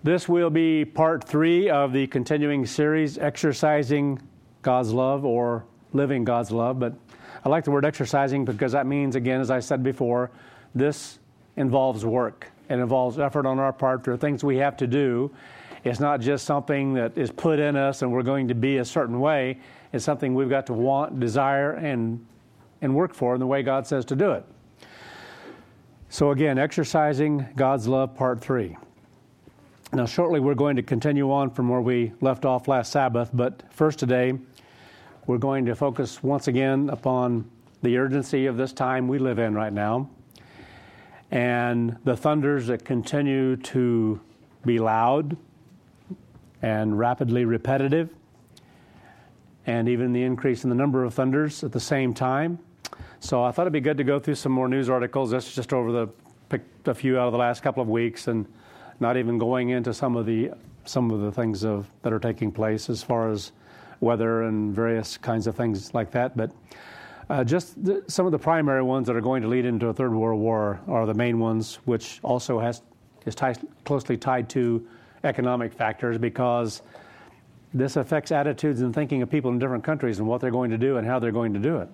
This will be part 3 of the continuing series, Exercising God's Love or Living God's Love. But I like the word exercising because that means, again, as I said before, this involves work. It involves effort on our part. There are things we have to do. It's not just something that is put in us and we're going to be a certain way. It's something we've got to want, desire, and work for in the way God says to do it. So again, Exercising God's Love, part 3. Now, shortly we're going to continue on from where we left off last Sabbath, but first today we're going to focus once again upon the urgency of this time we live in right now and the thunders that continue to be loud and rapidly repetitive, and even the increase in the number of thunders at the same time. So I thought it'd be good to go through some more news articles. This is just over picked a few out of the last couple of weeks, and not even going into some of the things that are taking place as far as weather and various kinds of things like that. But some of the primary ones that are going to lead into a Third World War are the main ones, which also is closely tied to economic factors, because this affects attitudes and thinking of people in different countries and what they're going to do and how they're going to do it.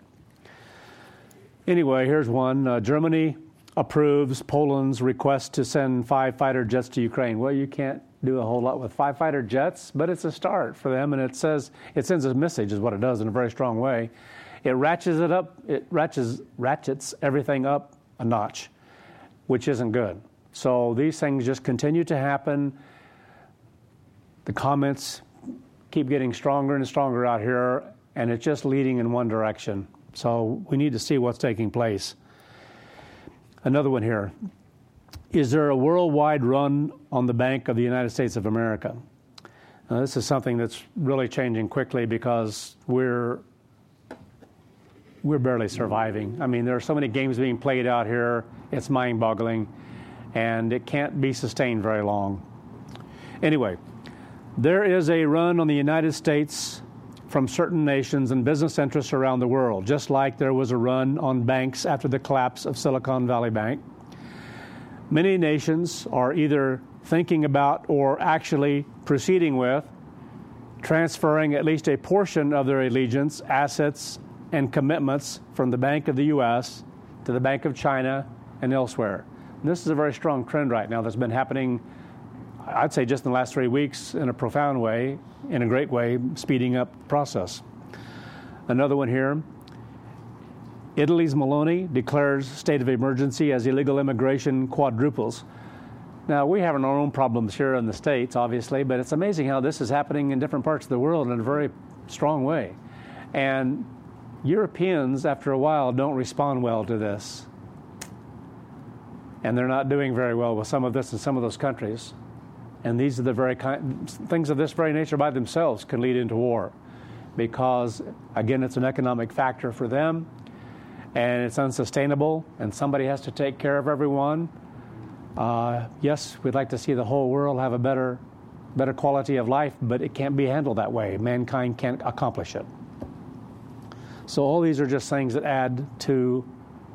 Anyway, here's one. Germany approves Poland's request to send 5 fighter jets to Ukraine. Well, you can't do a whole lot with 5 fighter jets, but it's a start for them, and it sends a message, is what it does, in a very strong way. It ratchets it up. It ratchets everything up a notch, which isn't good. So these things just continue to happen. The comments keep getting stronger and stronger out here, and it's just leading in one direction. So we need to see what's taking place. Another one here. Is there a worldwide run on the Bank of the United States of America? Now, this is something that's really changing quickly because we're barely surviving. I mean, there are so many games being played out here, it's mind-boggling, and it can't be sustained very long. Anyway, there is a run on the United States from certain nations and business interests around the world, just like there was a run on banks after the collapse of Silicon Valley Bank. Many nations are either thinking about or actually proceeding with transferring at least a portion of their allegiance, assets, and commitments from the Bank of the U.S. to the Bank of China and elsewhere. And this is a very strong trend right now that's been happening, I'd say, just in the last 3 weeks in a profound way, in a great way, speeding up the process. Another one here. Italy's Meloni declares state of emergency as illegal immigration quadruples. Now, we have our own problems here in the States, obviously, but it's amazing how this is happening in different parts of the world in a very strong way. And Europeans, after a while, don't respond well to this. And they're not doing very well with some of this in some of those countries. And these are the very things of this very nature by themselves can lead into war, because, again, it's an economic factor for them, and it's unsustainable, and somebody has to take care of everyone. Yes, we'd like to see the whole world have a better quality of life, but it can't be handled that way. Mankind can't accomplish it. So all these are just things that add to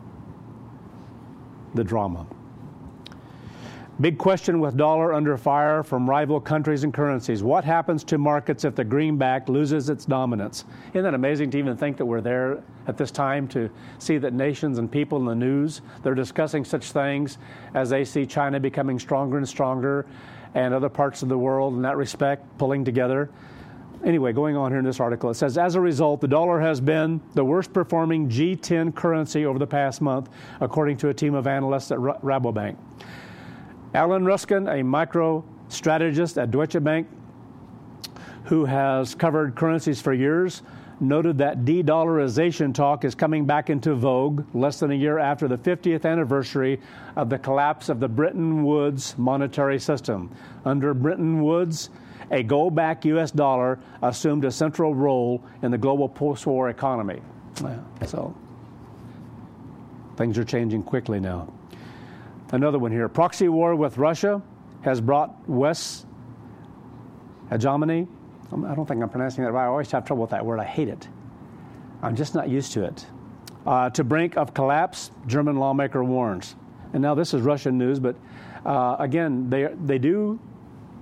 the drama. Big question with dollar under fire from rival countries and currencies. What happens to markets if the greenback loses its dominance? Isn't that amazing to even think that we're there at this time, to see that nations and people in the news, they're discussing such things as they see China becoming stronger and stronger and other parts of the world in that respect pulling together. Anyway, going on here in this article, it says, as a result, the dollar has been the worst performing G10 currency over the past month, according to a team of analysts at Rabobank. Alan Ruskin, a micro-strategist at Deutsche Bank, who has covered currencies for years, noted that de-dollarization talk is coming back into vogue less than a year after the 50th anniversary of the collapse of the Bretton Woods monetary system. Under Bretton Woods, a gold-backed U.S. dollar assumed a central role in the global post-war economy. So things are changing quickly now. Another one here. Proxy war with Russia has brought West hegemony. I don't think I'm pronouncing that right. I always have trouble with that word. I hate it. I'm just not used to it. To brink of collapse, German lawmaker warns. And now this is Russian news, but again, they do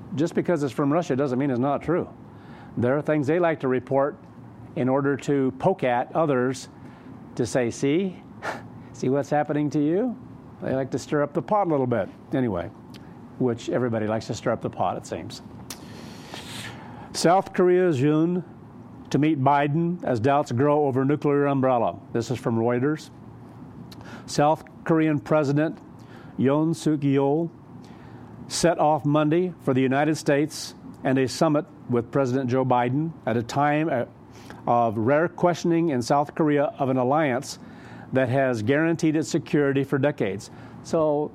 just because it's from Russia doesn't mean it's not true. There are things they like to report in order to poke at others to say, see what's happening to you? They like to stir up the pot a little bit. Anyway, which everybody likes to stir up the pot, it seems. South Korea's Yoon to meet Biden as doubts grow over nuclear umbrella. This is from Reuters. South Korean President Yoon Suk Yeol set off Monday for the United States and a summit with President Joe Biden at a time of rare questioning in South Korea of an alliance that has guaranteed its security for decades. So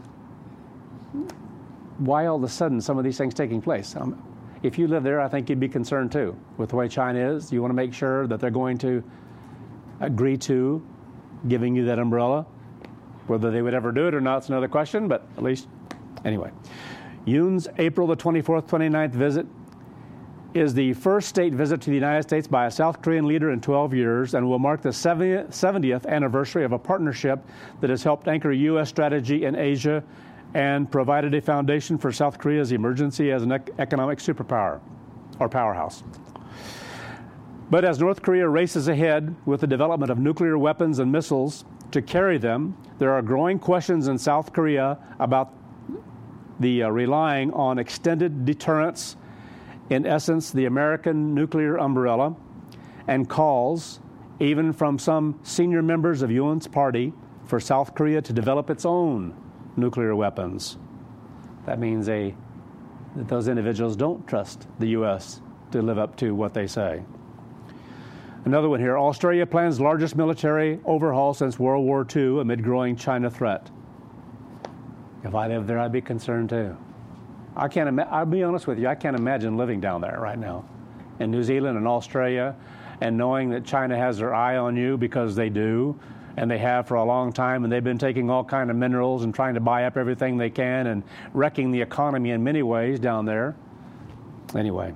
why all of a sudden some of these things taking place? If you live there, I think you'd be concerned too with the way China is. You want to make sure that they're going to agree to giving you that umbrella. Whether they would ever do it or not is another question, but at least, anyway. Yoon's April the 24th, 29th visit is the first state visit to the United States by a South Korean leader in 12 years and will mark the 70th anniversary of a partnership that has helped anchor U.S. strategy in Asia and provided a foundation for South Korea's emergence as an economic superpower or powerhouse. But as North Korea races ahead with the development of nuclear weapons and missiles to carry them, there are growing questions in South Korea about the relying on extended deterrence, in essence, the American nuclear umbrella, and calls, even from some senior members of Yoon's party, for South Korea to develop its own nuclear weapons. That means that those individuals don't trust the U.S. to live up to what they say. Another one here. Australia plans largest military overhaul since World War II amid growing China threat. If I lived there, I'd be concerned too. I'll be honest with you, I can't imagine living down there right now in New Zealand and Australia and knowing that China has their eye on you, because they do, and they have for a long time, and they've been taking all kinds of minerals and trying to buy up everything they can and wrecking the economy in many ways down there. Anyway.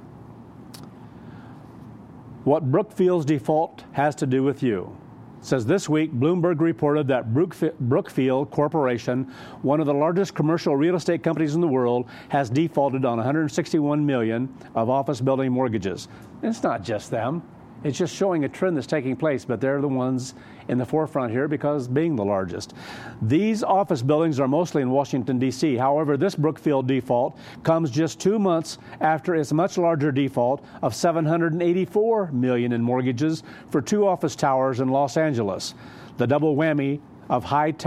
What Brookfield's default has to do with you. It says this week, Bloomberg reported that Brookfield Corporation, one of the largest commercial real estate companies in the world, has defaulted on $161 million of office building mortgages. And it's not just them. It's just showing a trend that's taking place, but they're the ones in the forefront here because being the largest. These office buildings are mostly in Washington, D.C. However, this Brookfield default comes just 2 months after its much larger default of $784 million in mortgages for 2 office towers in Los Angeles. The double whammy of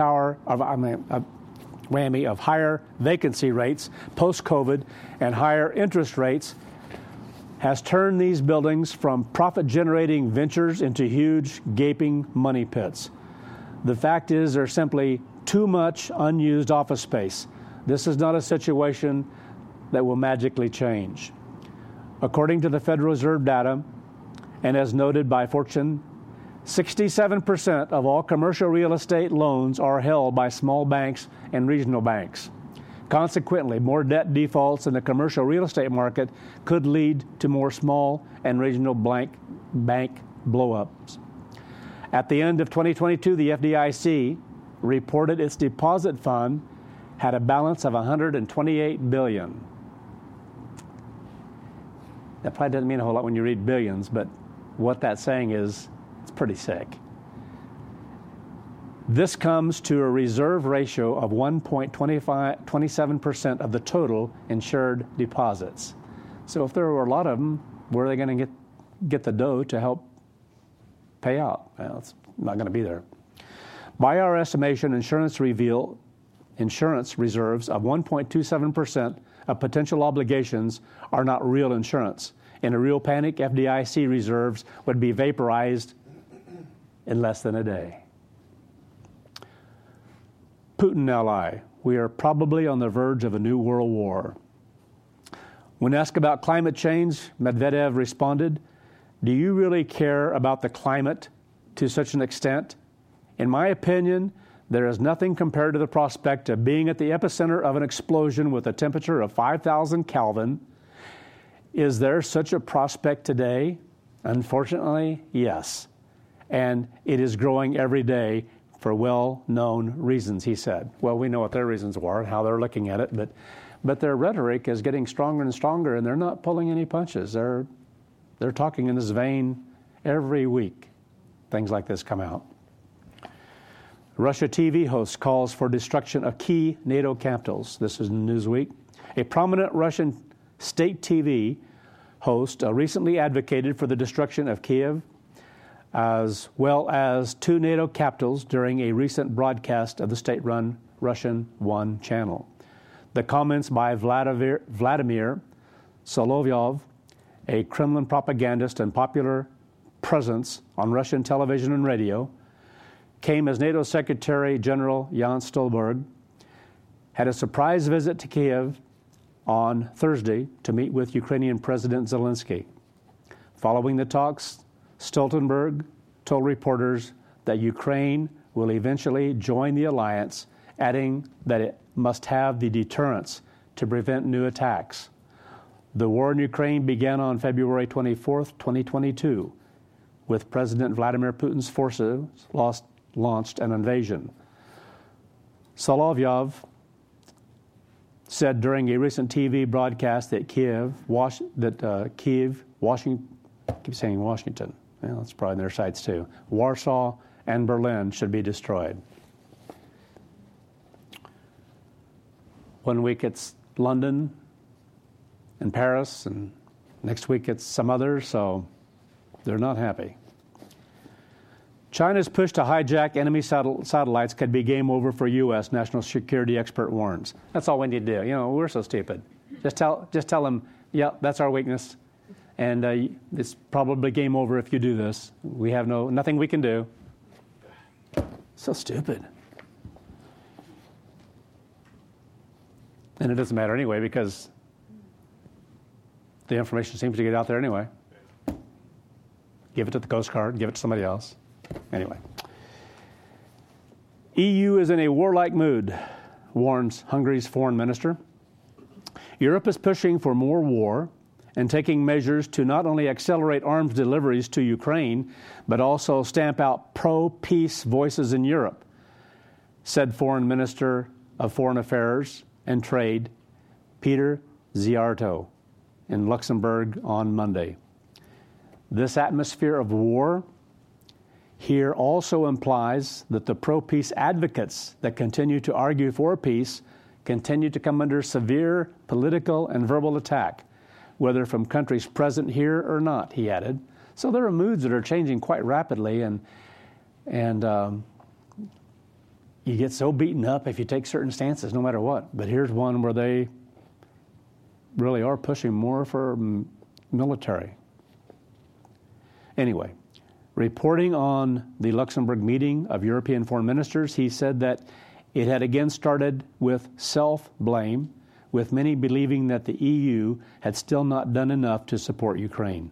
higher vacancy rates post-COVID and higher interest rates has turned these buildings from profit-generating ventures into huge, gaping money pits. The fact is there's simply too much unused office space. This is not a situation that will magically change. According to the Federal Reserve data, and as noted by Fortune, 67% of all commercial real estate loans are held by small banks and regional banks. Consequently, more debt defaults in the commercial real estate market could lead to more small and regional bank blow-ups. At the end of 2022, the FDIC reported its deposit fund had a balance of $128 billion. That probably doesn't mean a whole lot when you read billions, but what that's saying is it's pretty sick. This comes to a reserve ratio of 1.27% of the total insured deposits. So if there were a lot of them, where are they going to get the dough to help pay out? Well, it's not going to be there. By our estimation, insurance reserves of 1.27% of potential obligations are not real insurance. In a real panic, FDIC reserves would be vaporized in less than a day. Putin ally, we are probably on the verge of a new world war. When asked about climate change, Medvedev responded, "Do you really care about the climate to such an extent? In my opinion, there is nothing compared to the prospect of being at the epicenter of an explosion with a temperature of 5,000 Kelvin. Is there such a prospect today? Unfortunately, yes. And it is growing every day for well-known reasons, he said. Well, we know what their reasons were and how they're looking at it, but their rhetoric is getting stronger and stronger, and they're not pulling any punches. They're talking in this vein every week. Things like this come out. Russia TV host calls for destruction of key NATO capitals. This is Newsweek. A prominent Russian state TV host recently advocated for the destruction of Kiev as well as 2 NATO capitals during a recent broadcast of the state-run Russian One channel. The comments by Vladimir Solovyov, a Kremlin propagandist and popular presence on Russian television and radio, came as NATO Secretary General Jens Stoltenberg had a surprise visit to Kiev on Thursday to meet with Ukrainian President Zelensky. Following the talks, Stoltenberg told reporters that Ukraine will eventually join the alliance, adding that it must have the deterrence to prevent new attacks. The war in Ukraine began on February 24th, 2022, with President Vladimir Putin's forces launched an invasion. Solovyov said during a recent TV broadcast that Washington, I keep saying Washington, well, that's probably their sites too, Warsaw and Berlin should be destroyed. One week it's London and Paris, and next week it's some others, so they're not happy. China's push to hijack enemy satellites could be game over for U.S., national security expert warns. That's all we need to do. You know, we're so stupid. Just tell them, yeah, that's our weakness, and it's probably game over if you do this. We have nothing we can do. So stupid. And it doesn't matter anyway because the information seems to get out there anyway. Give it to the Coast Guard, give it to somebody else. Anyway. EU is in a warlike mood, warns Hungary's foreign minister. Europe is pushing for more war and taking measures to not only accelerate arms deliveries to Ukraine, but also stamp out pro-peace voices in Europe, said Foreign Minister of Foreign Affairs and Trade Peter Szijjártó in Luxembourg on Monday. This atmosphere of war here also implies that the pro-peace advocates that continue to argue for peace continue to come under severe political and verbal attack, whether from countries present here or not, he added. So there are moods that are changing quite rapidly, and you get so beaten up if you take certain stances, no matter what. But here's one where they really are pushing more for military. Anyway, reporting on the Luxembourg meeting of European foreign ministers, he said that it had again started with self-blame, with many believing that the EU had still not done enough to support Ukraine.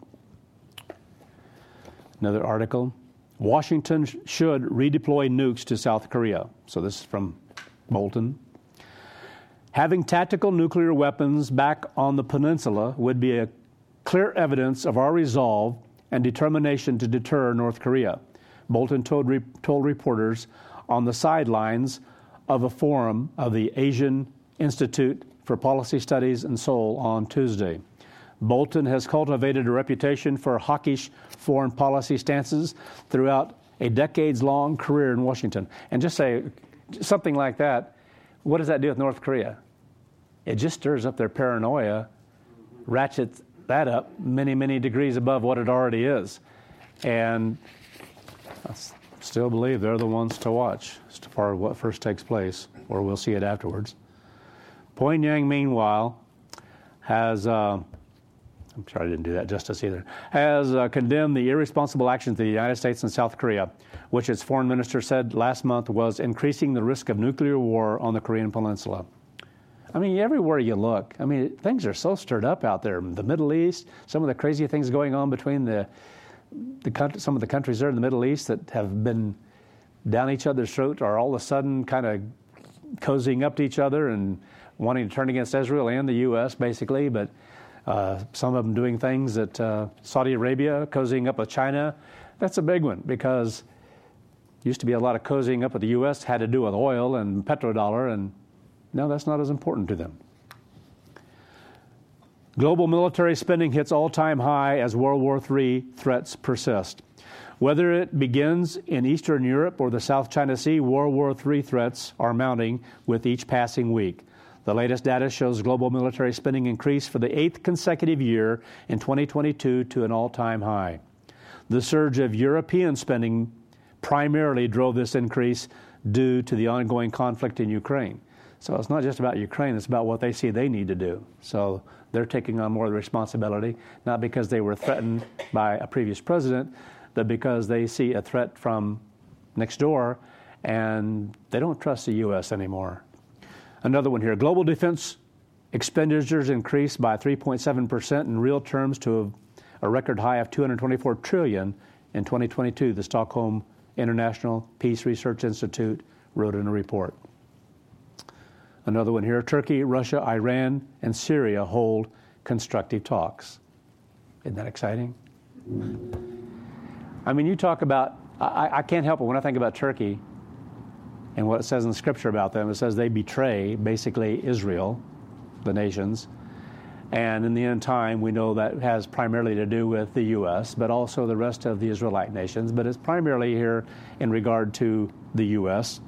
Another article, Washington should redeploy nukes to South Korea. So this is from Bolton. Having tactical nuclear weapons back on the peninsula would be a clear evidence of our resolve and determination to deter North Korea, Bolton told reporters on the sidelines of a forum of the Asian Institute for Policy Studies in Seoul on Tuesday. Bolton has cultivated a reputation for hawkish foreign policy stances throughout a decades-long career in Washington. And just say something like that, what does that do with North Korea? It just stirs up their paranoia, ratchets that up many, many degrees above what it already is. And I still believe they're the ones to watch as far as what first takes place, or we'll see it afterwards. Pyongyang, meanwhile, has, I'm sure I didn't do that justice either, has condemned the irresponsible actions of the United States and South Korea, which its foreign minister said last month was increasing the risk of nuclear war on the Korean Peninsula. I mean, everywhere you look, I mean, things are so stirred up out there. The Middle East, some of the crazy things going on between some of the countries there in the Middle East that have been down each other's throat are all of a sudden kind of cozying up to each other and wanting to turn against Israel and the U.S., basically. But some of them doing things that Saudi Arabia, cozying up with China, that's a big one because Used to be a lot of cozying up with the U.S. had to do with oil and petrodollar, and now that's not as important to them. Global military spending hits all-time high as World War III threats persist. Whether it begins in Eastern Europe or the South China Sea, World War III threats are mounting with each passing week. The latest data shows global military spending increased for the 8th consecutive year in 2022 to an all-time high. The surge of European spending primarily drove this increase due to the ongoing conflict in Ukraine. So it's not just about Ukraine, it's about what they see they need to do. So they're taking on more of the responsibility, not because they were threatened by a previous president, but because they see a threat from next door and they don't trust the U.S. anymore. Another one here. Global defense expenditures increased by 3.7% in real terms to a record high of $224 trillion in 2022, the Stockholm International Peace Research Institute wrote in a report. Another one here. Turkey, Russia, Iran, and Syria hold constructive talks. Isn't that exciting? I mean, you talk about, I can't help it when I think about Turkey and what it says in the scripture about them. It says they betray, basically, Israel, the nations. And in the end time, we know that has primarily to do with the U.S., but also the rest of the Israelite nations. But it's primarily here in regard to the U.S.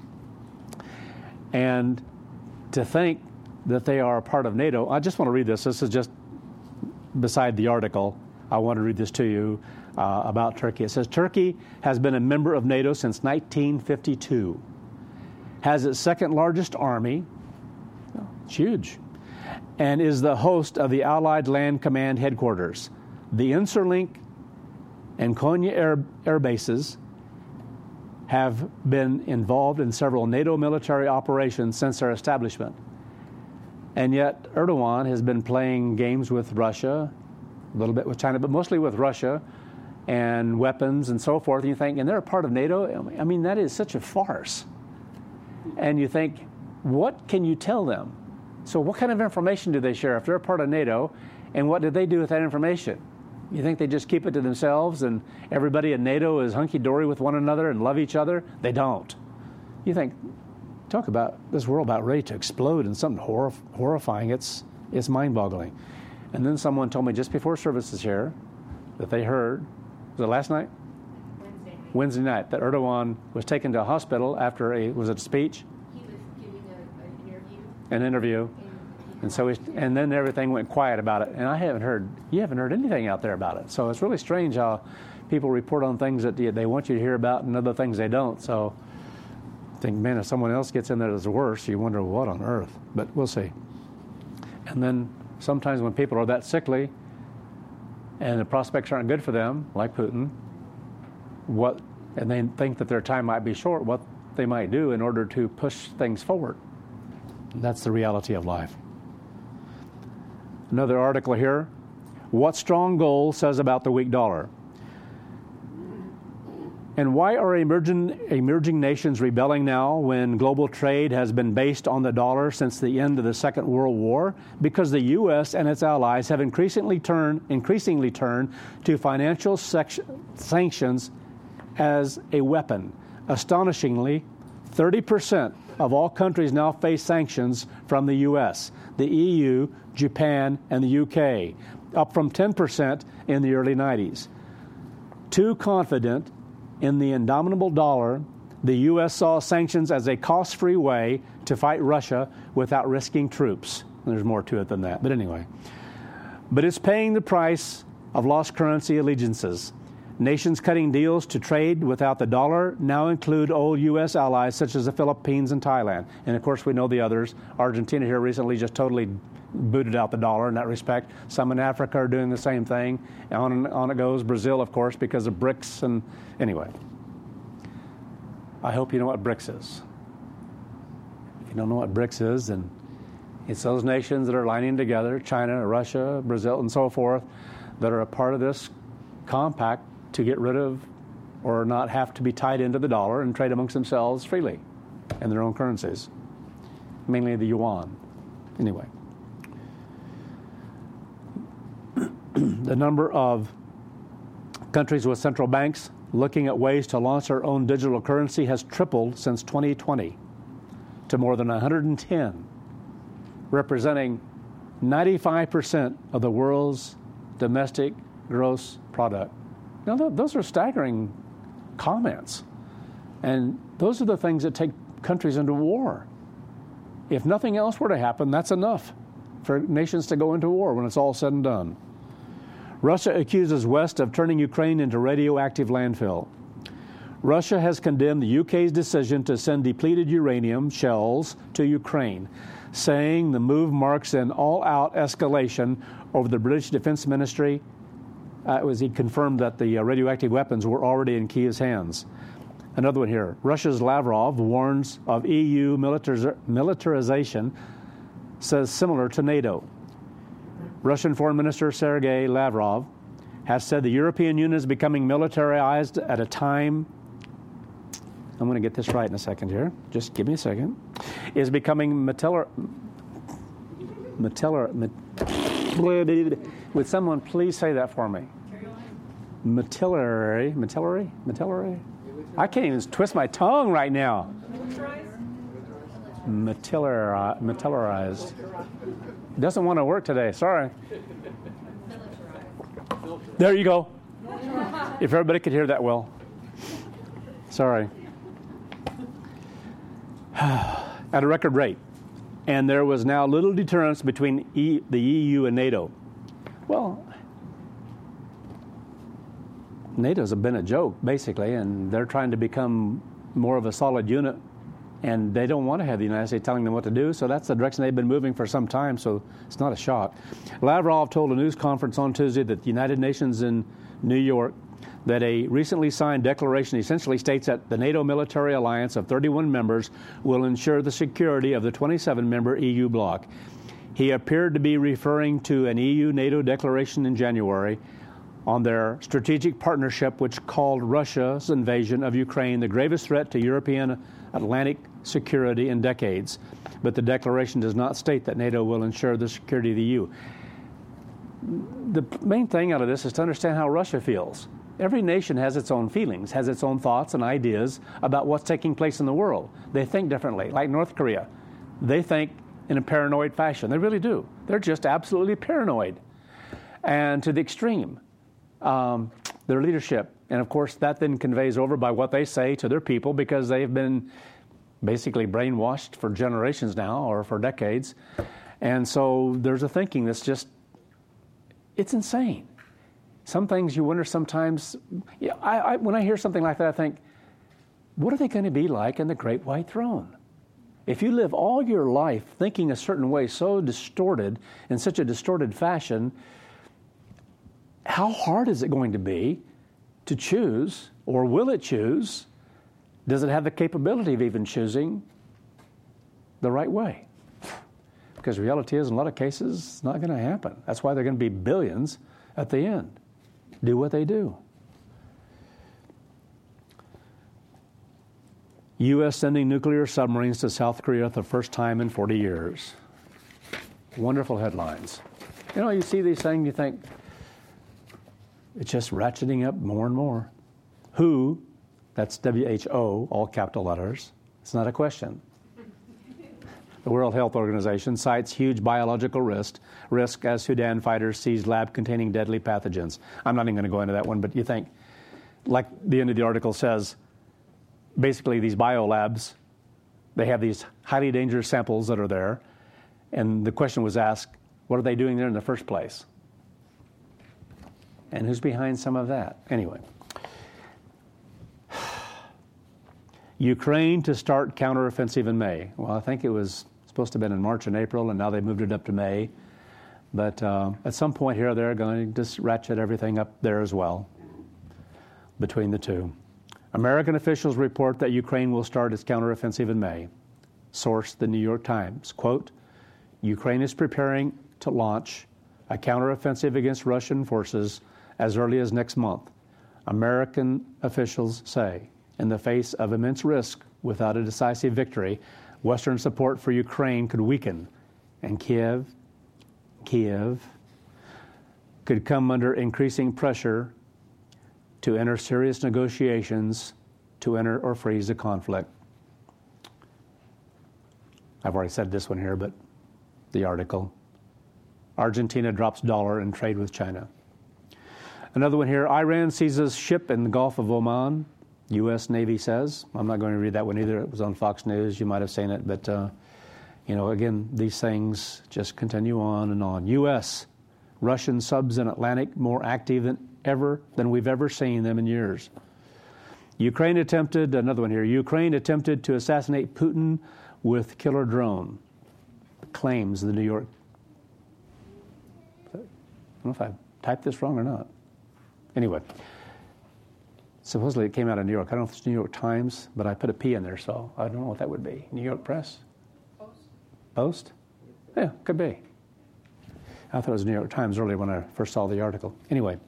And to think that they are a part of NATO, I just want to read this. This is just beside the article. I want to read this to you about Turkey. It says, Turkey has been a member of NATO since 1952, has its second largest army, it's huge, and is the host of the Allied Land Command headquarters. The Incirlink and Konya air bases have been involved in several NATO military operations since their establishment. And yet Erdogan has been playing games with Russia, a little bit with China, but mostly with Russia, and weapons and so forth. And you think, and they're a part of NATO? I mean, that is such a farce. And you think, what can you tell them? So what kind of information do they share if they're a part of NATO, and what do they do with that information? You think they just keep it to themselves and everybody in NATO is hunky-dory with one another and love each other? They don't. You think, talk about this world about ready to explode and something horrifying. It's mind-boggling. And then someone told me just before services here that they heard, was it last night? Wednesday night, that Erdogan was taken to a hospital after was it a speech? He was giving an interview. And so, and then everything went quiet about it. And you haven't heard anything out there about it. So it's really strange how people report on things that they want you to hear about and other things they don't. So I think, man, if someone else gets in there that's worse, you wonder what on earth. But we'll see. And then sometimes when people are that sickly and the prospects aren't good for them, like Putin, and they think that their time might be short, what they might do in order to push things forward. That's the reality of life. Another article here. What strong gold says about the weak dollar. And why are emerging nations rebelling now when global trade has been based on the dollar since the end of the Second World War? Because the U.S. and its allies have increasingly turned to financial sanctions as a weapon. Astonishingly, 30% of all countries now face sanctions from the U.S., the EU, Japan, and the UK, up from 10% in the early 90s. Too confident in the indomitable dollar, the U.S. saw sanctions as a cost-free way to fight Russia without risking troops. There's more to it than that, but anyway. But it's paying the price of lost currency allegiances. Nations cutting deals to trade without the dollar now include old U.S. allies such as the Philippines and Thailand. And, of course, we know the others. Argentina here recently just totally booted out the dollar in that respect. Some in Africa are doing the same thing. On it goes. Brazil, of course, because of BRICS. And anyway, I hope you know what BRICS is. If you don't know what BRICS is, then it's those nations that are lining together, China, Russia, Brazil, and so forth, that are a part of this compact to get rid of or not have to be tied into the dollar and trade amongst themselves freely in their own currencies, mainly the yuan. Anyway, the number of countries with central banks looking at ways to launch our own digital currency has tripled since 2020 to more than 110, representing 95% of the world's domestic gross product. Now, those are staggering comments. And those are the things that take countries into war. If nothing else were to happen, that's enough for nations to go into war when it's all said and done. Russia accuses West of turning Ukraine into radioactive landfill. Russia has condemned the UK's decision to send depleted uranium shells to Ukraine, saying the move marks an all-out escalation over the British Defense Ministry. He confirmed that the radioactive weapons were already in Kiev's hands. Another one here. Russia's Lavrov warns of EU militarization, says similar to NATO. Russian Foreign Minister Sergei Lavrov has said the European Union is becoming militarized at a time, I'm going to get this right in a second here, just give me a second, is becoming would someone please say that for me? Military? I can't even twist my tongue right now. Militarized. Doesn't want to work today. Sorry. There you go. If everybody could hear that well. Sorry. At a record rate. And there was now little deterrence between the EU and NATO. Well, NATO's been a joke, basically, and they're trying to become more of a solid unit, and they don't want to have the United States telling them what to do, so that's the direction they've been moving for some time, so it's not a shock. Lavrov told a news conference on Tuesday that the United Nations in New York that a recently signed declaration essentially states that the NATO military alliance of 31 members will ensure the security of the 27-member EU bloc. He appeared to be referring to an EU-NATO declaration in January on their strategic partnership, which called Russia's invasion of Ukraine the gravest threat to European Atlantic security in decades. But the declaration does not state that NATO will ensure the security of the EU. The main thing out of this is to understand how Russia feels. Every nation has its own feelings, has its own thoughts and ideas about what's taking place in the world. They think differently, like North Korea. They think in a paranoid fashion. They really do. They're just absolutely paranoid, and to the extreme. Their leadership. And of course, that then conveys over by what they say to their people, because they've been basically brainwashed for generations now, or for decades. And so there's a thinking that's just, it's insane. Some things you wonder sometimes, when I hear something like that, I think, what are they going to be like in the Great White Throne? If you live all your life thinking a certain way, so distorted, in such a distorted fashion, how hard is it going to be to choose, or will it choose? Does it have the capability of even choosing the right way? Because the reality is, in a lot of cases, it's not going to happen. That's why they're going to be billions at the end. Do what they do. U.S. sending nuclear submarines to South Korea for the first time in 40 years. Wonderful headlines. You know, you see these things, you think, it's just ratcheting up more and more. WHO, that's WHO, all capital letters. It's not a question. The World Health Organization cites huge biological risk as Sudan fighters seize lab containing deadly pathogens. I'm not even going to go into that one, but you think, like the end of the article says, basically these biolabs, they have these highly dangerous samples that are there, and the question was asked, what are they doing there in the first place? And who's behind some of that? Anyway. Ukraine to start counteroffensive in May. Well, I think it was supposed to have been in March and April, and now they moved it up to May. But at some point here, they're going to just ratchet everything up there as well, between the two. American officials report that Ukraine will start its counteroffensive in May. Source, the New York Times. Quote, Ukraine is preparing to launch a counteroffensive against Russian forces as early as next month, American officials say. In the face of immense risk, without a decisive victory, Western support for Ukraine could weaken, and Kiev could come under increasing pressure to enter serious negotiations to enter or freeze the conflict. I've already said this one here, but the article. Argentina drops dollar in trade with China. Another one here, Iran seizes ship in the Gulf of Oman, U.S. Navy says. I'm not going to read that one either. It was on Fox News. You might have seen it. But, again, these things just continue on and on. U.S. Russian subs in Atlantic more active than we've ever seen them in years. Another one here, Ukraine attempted to assassinate Putin with killer drone, claims the New York. I don't know if I typed this wrong or not. Anyway, supposedly it came out of New York. I don't know if it's New York Times, but I put a P in there, so I don't know what that would be. New York Press? Post? Yeah, could be. I thought it was New York Times earlier when I first saw the article. Anyway,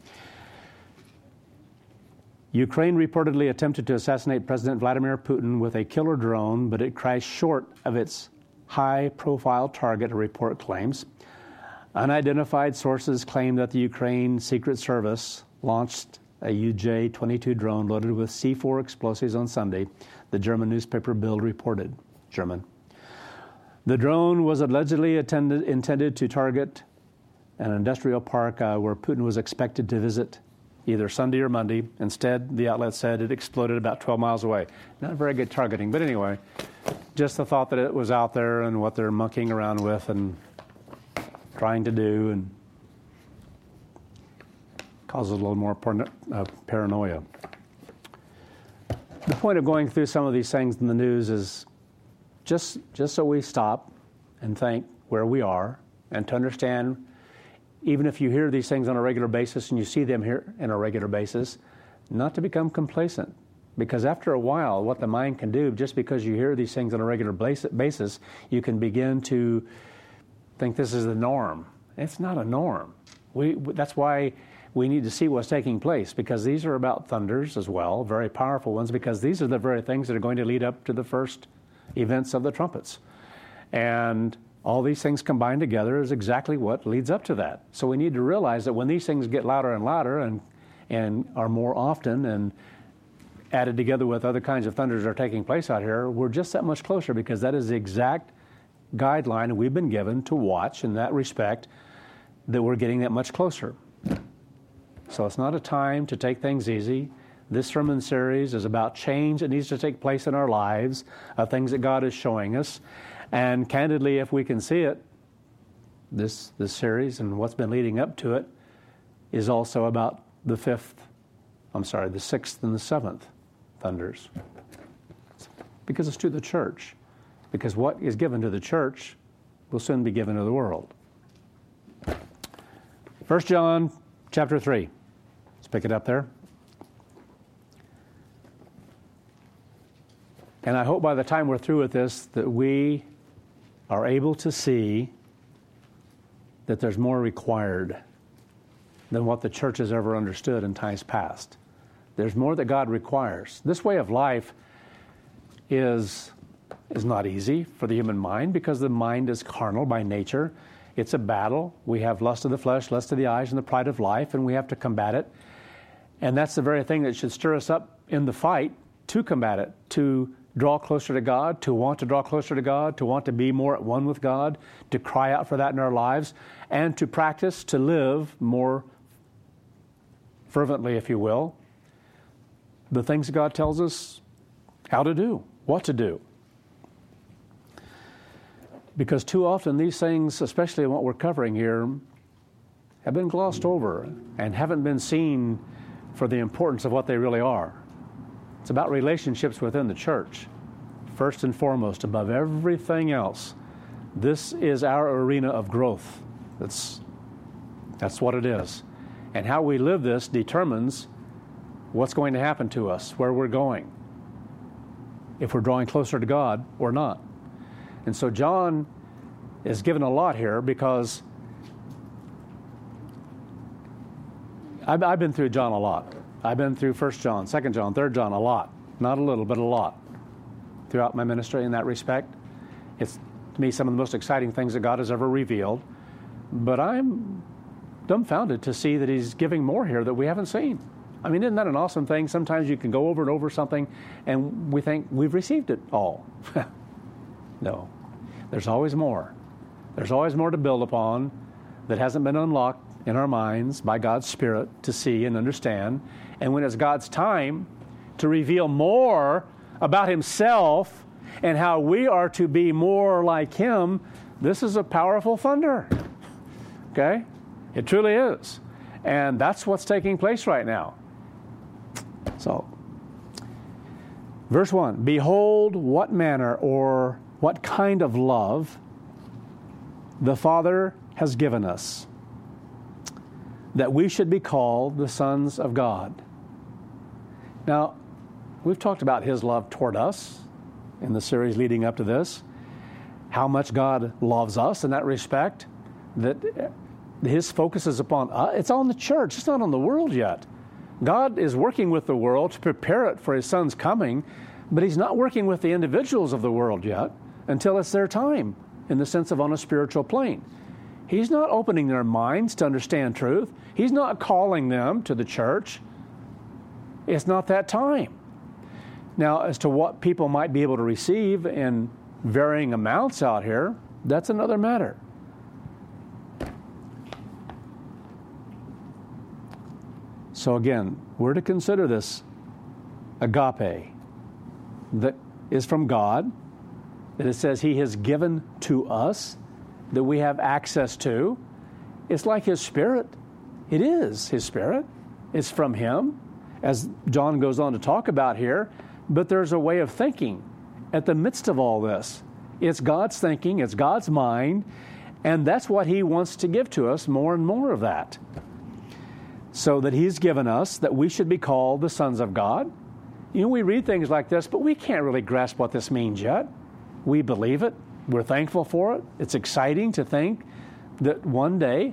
Ukraine reportedly attempted to assassinate President Vladimir Putin with a killer drone, but it crashed short of its high-profile target, a report claims. Unidentified sources claim that the Ukraine Secret Service launched a UJ-22 drone loaded with C4 explosives on Sunday, the German newspaper Bild reported. German. The drone was allegedly intended to target an industrial park where Putin was expected to visit either Sunday or Monday. Instead, the outlet said it exploded about 12 miles away. Not very good targeting, but anyway, just the thought that it was out there and what they're monkeying around with and trying to do and causes a little more paranoia. The point of going through some of these things in the news is just so we stop and think where we are and to understand, even if you hear these things on a regular basis and you see them here on a regular basis, not to become complacent. Because after a while, what the mind can do, just because you hear these things on a regular basis, you can begin to think this is the norm. It's not a norm. That's why we need to see what's taking place, because these are about thunders as well, very powerful ones, because these are the very things that are going to lead up to the first events of the trumpets. And all these things combined together is exactly what leads up to that. So we need to realize that when these things get louder and louder and are more often and added together with other kinds of thunders that are taking place out here, we're just that much closer, because that is the exact guideline we've been given to watch in that respect, that we're getting that much closer. So it's not a time to take things easy. This sermon series is about change that needs to take place in our lives, of things that God is showing us. And candidly, if we can see it, this series and what's been leading up to it is also about the sixth and the seventh thunders. Because it's to the church. Because what is given to the church will soon be given to the world. 1 John chapter 3. Let's pick it up there. And I hope by the time we're through with this that we are able to see that there's more required than what the church has ever understood in times past. There's more that God requires. This way of life is not easy for the human mind, because the mind is carnal by nature. It's a battle. We have lust of the flesh, lust of the eyes, and the pride of life, and we have to combat it. And that's the very thing that should stir us up in the fight to combat it, to draw closer to God, to want to draw closer to God, to want to be more at one with God, to cry out for that in our lives, and to practice to live more fervently, if you will, the things that God tells us how to do, what to do. Because too often these things, especially what we're covering here, have been glossed over and haven't been seen for the importance of what they really are. It's about relationships within the church, first and foremost, above everything else. This is our arena of growth. That's what it is. And how we live this determines what's going to happen to us, where we're going, if we're drawing closer to God or not. And so John is given a lot here, because I've been through John a lot. I've been through 1 John, 2 John, 3 John a lot. Not a little, but a lot throughout my ministry in that respect. It's, to me, some of the most exciting things that God has ever revealed. But I'm dumbfounded to see that he's giving more here that we haven't seen. I mean, isn't that an awesome thing? Sometimes you can go over and over something and we think we've received it all. No. There's always more. There's always more to build upon that hasn't been unlocked in our minds by God's Spirit to see and understand. And when it's God's time to reveal more about Himself and how we are to be more like Him, this is a powerful thunder. Okay? It truly is. And that's what's taking place right now. So, verse 1, behold what manner or what kind of love the Father has given us, that we should be called the sons of God. Now, we've talked about His love toward us in the series leading up to this, how much God loves us in that respect, that His focus is upon us. It's on the church. It's not on the world yet. God is working with the world to prepare it for His Son's coming, but He's not working with the individuals of the world yet until it's their time, in the sense of on a spiritual plane. He's not opening their minds to understand truth. He's not calling them to the church. It's not that time. Now, as to what people might be able to receive in varying amounts out here, that's another matter. So again, we're to consider this agape that is from God, that it says He has given to us, that we have access to. It's like His Spirit. It is His Spirit. It's from Him, as John goes on to talk about here. But there's a way of thinking at the midst of all this. It's God's thinking, it's God's mind, and that's what He wants to give to us, more and more of that. So that He's given us that we should be called the sons of God. You know, we read things like this, but we can't really grasp what this means yet. We believe it. We're thankful for it. It's exciting to think that one day,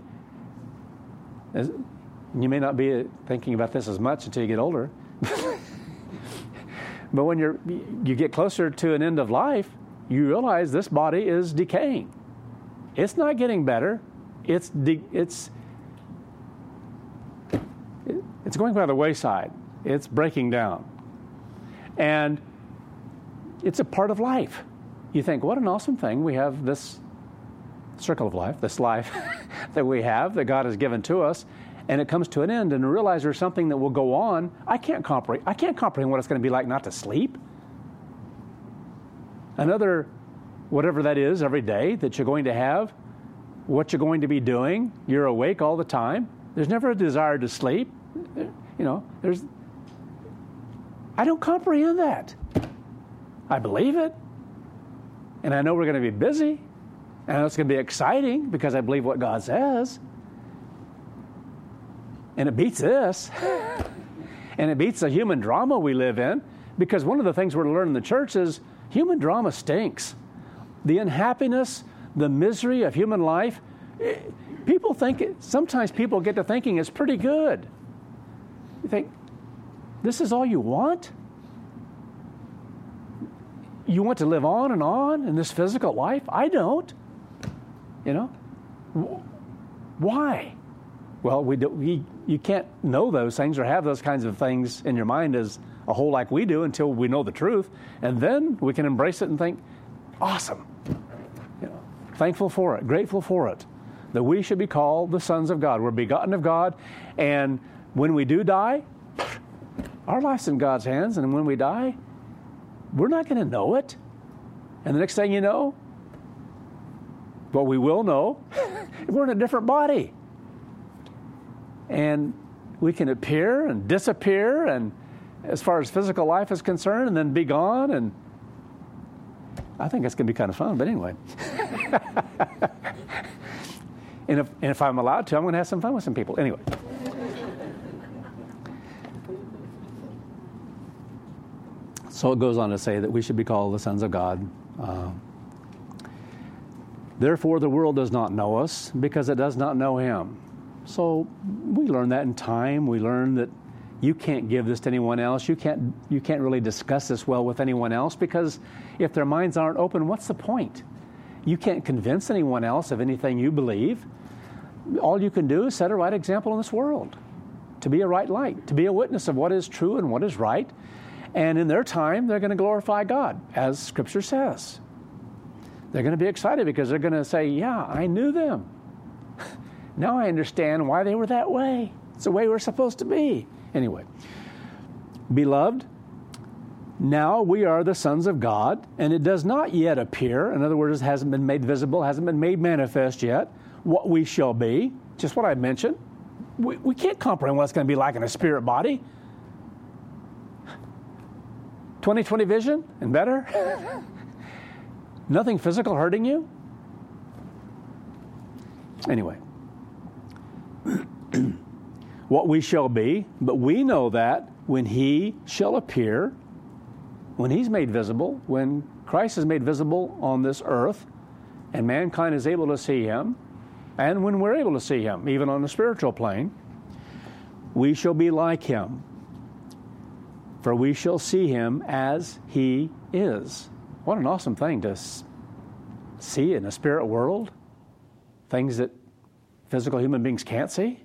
you may not be thinking about this as much until you get older, but when you get closer to an end of life, you realize this body is decaying. It's not getting better. It's going by the wayside. It's breaking down. And it's a part of life. You think, what an awesome thing. We have this circle of life, this life that we have, that God has given to us, and it comes to an end, and realize there's something that will go on. I can't comprehend what it's going to be like not to sleep. Another, whatever that is, every day that you're going to have, what you're going to be doing, you're awake all the time. There's never a desire to sleep. You know, I don't comprehend that. I believe it. And I know we're going to be busy. And I know it's going to be exciting because I believe what God says. And it beats this. And it beats the human drama we live in. Because one of the things we're to learn in the church is human drama stinks. The unhappiness, the misery of human life, sometimes people get to thinking it's pretty good. You think, this is all you want? You want to live on and on in this physical life? I don't. You know? Why? Well, you can't know those things or have those kinds of things in your mind as a whole like we do until we know the truth. And then we can embrace it and think, awesome. You know, thankful for it, grateful for it. That we should be called the sons of God. We're begotten of God. And when we do die, our life's in God's hands. And when we die, we're not going to know it. And the next thing you know, what we will know, we're in a different body. And we can appear and disappear, and as far as physical life is concerned, and then be gone. And I think it's going to be kind of fun, but anyway. And if I'm allowed to, I'm going to have some fun with some people. Anyway. So it goes on to say that we should be called the sons of God. Therefore, the world does not know us because it does not know Him. So we learn that in time. We learn that you can't give this to anyone else. You can't really discuss this well with anyone else because if their minds aren't open, what's the point? You can't convince anyone else of anything you believe. All you can do is set a right example in this world. to be a right light, to be a witness of what is true and what is right. And in their time, they're going to glorify God, as Scripture says. They're going to be excited because they're going to say, yeah, I knew them. Now I understand why they were that way. It's the way we're supposed to be. Anyway, beloved, now we are the sons of God, and it does not yet appear. In other words, it hasn't been made visible, hasn't been made manifest yet, what we shall be, just what I mentioned. We can't comprehend what it's going to be like in a spirit body. 20/20 vision and better. Nothing physical hurting you. Anyway, what we shall be, but we know that when he shall appear, when he's made visible, when Christ is made visible on this earth, and mankind is able to see him, and when we're able to see him, even on the spiritual plane, we shall be like him, for we shall see him as he is. What an awesome thing to see in a spirit world, things that physical human beings can't see.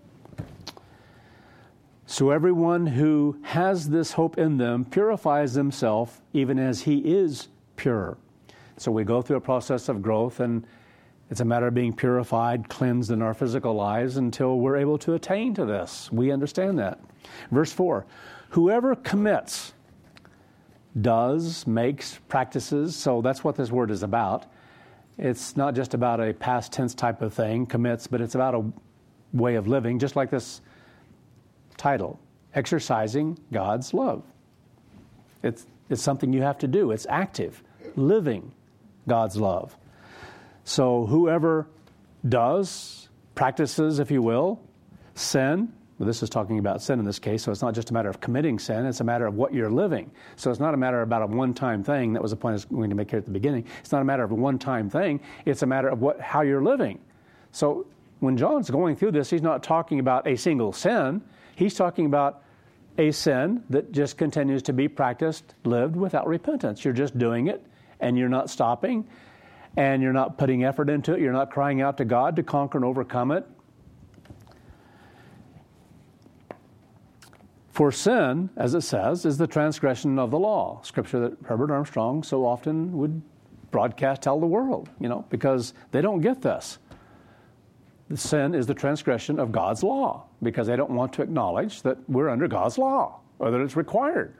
So everyone who has this hope in them purifies himself even as he is pure. So we go through a process of growth, and it's a matter of being purified, cleansed in our physical lives until we're able to attain to this. We understand that. Verse 4, whoever commits, does, makes, practices, so that's what this word is about. It's not just about a past tense type of thing, commits, but it's about a way of living, just like this title, exercising God's love. It's something you have to do. It's active, living God's love. So whoever does, practices, if you will, sin, well, this is talking about sin in this case, so it's not just a matter of committing sin, it's a matter of what you're living. So it's not a matter about a one-time thing. That was the point I was going to make here at the beginning. It's not a matter of a one-time thing. It's a matter of how you're living. So when John's going through this, he's not talking about a single sin. He's talking about a sin that just continues to be practiced, lived without repentance. You're just doing it, and you're not stopping, and you're not putting effort into it. You're not crying out to God to conquer and overcome it. For sin, as it says, is the transgression of the law. Scripture that Herbert Armstrong so often would tell the world, because they don't get this. The sin is the transgression of God's law because they don't want to acknowledge that we're under God's law or that it's required.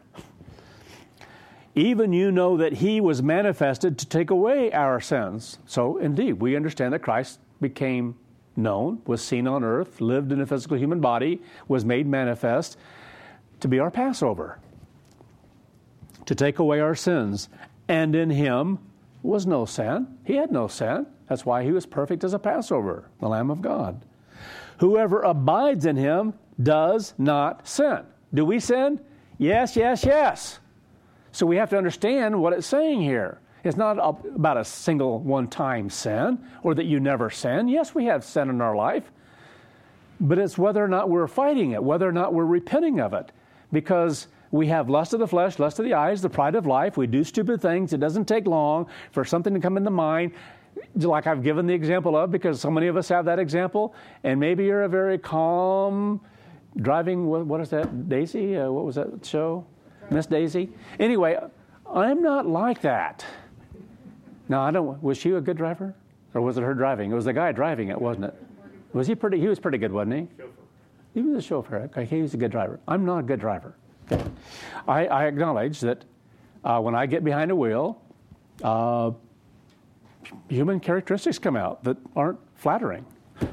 Even you know that he was manifested to take away our sins. So indeed, we understand that Christ became known, was seen on earth, lived in a physical human body, was made manifest to be our Passover, to take away our sins. And in him was no sin. He had no sin. That's why he was perfect as a Passover, the Lamb of God. Whoever abides in him does not sin. Do we sin? Yes, yes, yes. So we have to understand what it's saying here. It's not about a single one-time sin or that you never sin. Yes, we have sin in our life, but it's whether or not we're fighting it, whether or not we're repenting of it. Because we have lust of the flesh, lust of the eyes, the pride of life. We do stupid things. It doesn't take long for something to come into mind, like I've given the example of, because so many of us have that example. And maybe you're a very calm driving, what is that, Daisy? What was that show? Miss Daisy? Anyway, I'm not like that. No, was she a good driver? Or was it her driving? It was the guy driving it, wasn't it? He was pretty good, wasn't he? Chauffeur. He was a chauffeur. Okay, he was a good driver. I'm not a good driver. Okay. I acknowledge that when I get behind a wheel, human characteristics come out that aren't flattering,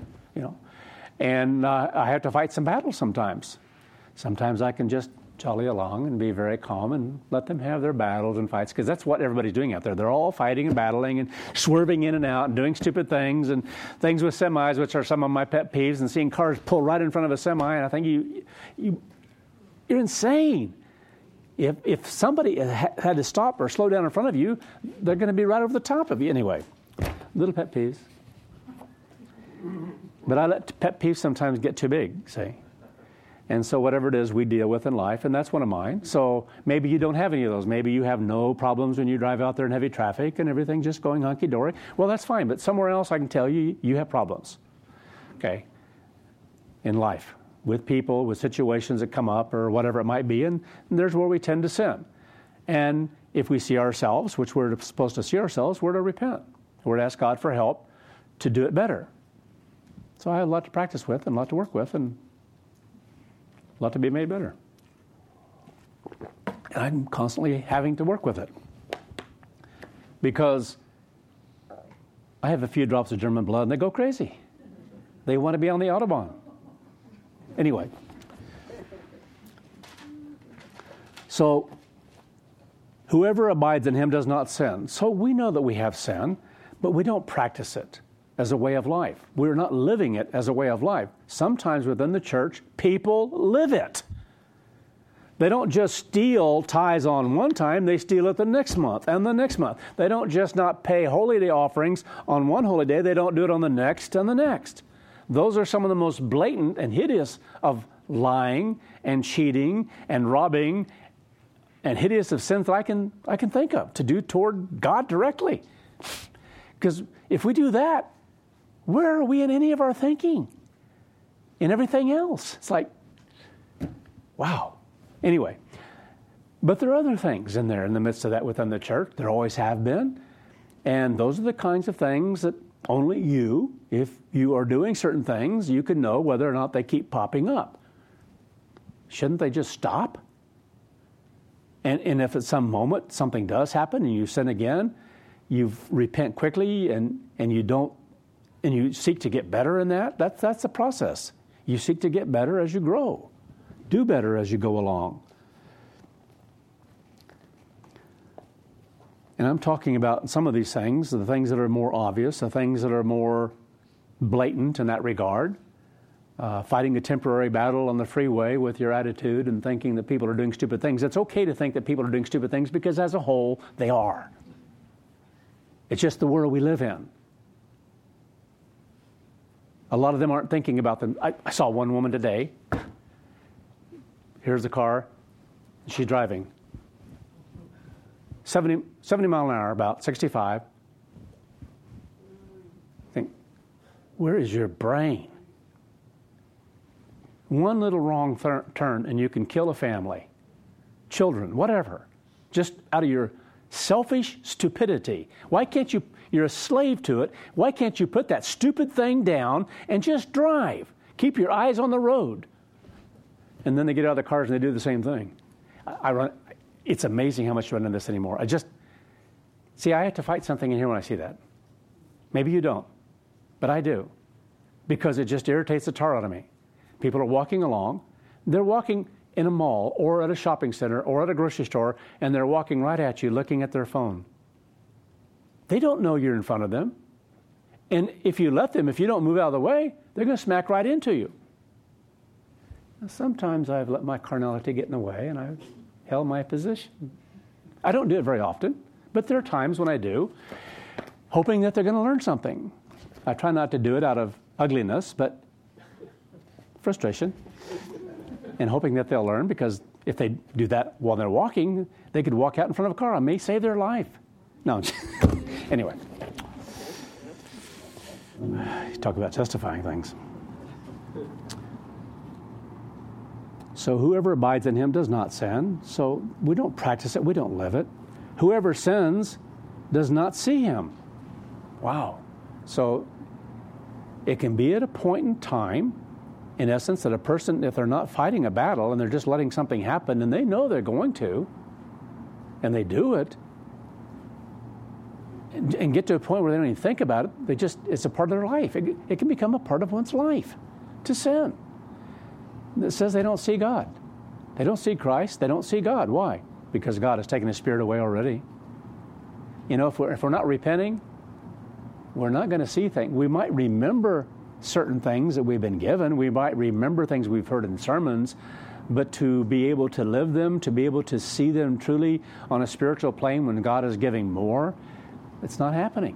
and I have to fight some battles sometimes. Sometimes I can just jolly along and be very calm and let them have their battles and fights, because that's what everybody's doing out there. They're all fighting and battling and swerving in and out and doing stupid things and things with semis, which are some of my pet peeves, and seeing cars pull right in front of a semi, and I think you're insane. If somebody had to stop or slow down in front of you, they're going to be right over the top of you. Anyway, little pet peeves. But I let pet peeves sometimes get too big, see. And so whatever it is we deal with in life, and that's one of mine. So maybe you don't have any of those. Maybe you have no problems when you drive out there in heavy traffic and everything just going hunky-dory. Well, that's fine. But somewhere else I can tell you, you have problems, okay, in life. with people, with situations that come up or whatever it might be, and there's where we tend to sin. And if we see ourselves, which we're supposed to see ourselves, we're to repent. We're to ask God for help to do it better. So I have a lot to practice with and a lot to work with and a lot to be made better. And I'm constantly having to work with it because I have a few drops of German blood and they go crazy. They want to be on the Autobahn. Anyway. So, whoever abides in him does not sin. So we know that we have sin, but we don't practice it as a way of life. We're not living it as a way of life. Sometimes within the church, people live it. They don't just steal tithes on one time, they steal it the next month and the next month. They don't just not pay holy day offerings on one holy day, they don't do it on the next and the next. Those are some of the most blatant and hideous of lying and cheating and robbing and hideous of sins that I can think of to do toward God directly. Because if we do that, where are we in any of our thinking? In everything else. It's like, wow. Anyway, but there are other things in there in the midst of that within the church. There always have been. And those are the kinds of things that only you, if you are doing certain things, you can know whether or not they keep popping up. Shouldn't they just stop? And if at some moment something does happen and you sin again, you repent quickly and you seek to get better in that, that's the process. You seek to get better as you grow. Do better as you go along. And I'm talking about some of these things, the things that are more obvious, the things that are more blatant in that regard. Fighting a temporary battle on the freeway with your attitude and thinking that people are doing stupid things. It's okay to think that people are doing stupid things because as a whole, they are. It's just the world we live in. A lot of them aren't thinking about them. I saw one woman today. Here's the car. She's driving. 70 mile an hour, about 65. Think, where is your brain? One little wrong turn and you can kill a family, children, whatever, just out of your selfish stupidity. Why can't you, you're a slave to it, why can't you put that stupid thing down and just drive? Keep your eyes on the road. And then they get out of the cars and they do the same thing. It's amazing how much you run into this anymore. I have to fight something in here when I see that. Maybe you don't, but I do. Because it just irritates the tar out of me. People are walking along. They're walking in a mall or at a shopping center or at a grocery store, and they're walking right at you looking at their phone. They don't know you're in front of them. And if you let them, if you don't move out of the way, they're going to smack right into you. Now, sometimes I've let my carnality get in the way, and I've held my position. I don't do it very often, but there are times when I do, hoping that they're going to learn something. I try not to do it out of ugliness, but frustration, and hoping that they'll learn, because if they do that while they're walking, they could walk out in front of a car. It may save their life. No. Anyway. Talk about justifying things. So whoever abides in him does not sin. So we don't practice it. We don't live it. Whoever sins does not see him. Wow. So it can be at a point in time, in essence, that a person, if they're not fighting a battle and they're just letting something happen and they know they're going to, and they do it, and get to a point where they don't even think about it, it's a part of their life. It can become a part of one's life to sin. It says they don't see God. They don't see Christ. They don't see God. Why? Because God has taken His Spirit away already. You know, if we're not repenting, we're not going to see things. We might remember certain things that we've been given. We might remember things we've heard in sermons, but to be able to live them, to be able to see them truly on a spiritual plane when God is giving more, it's not happening.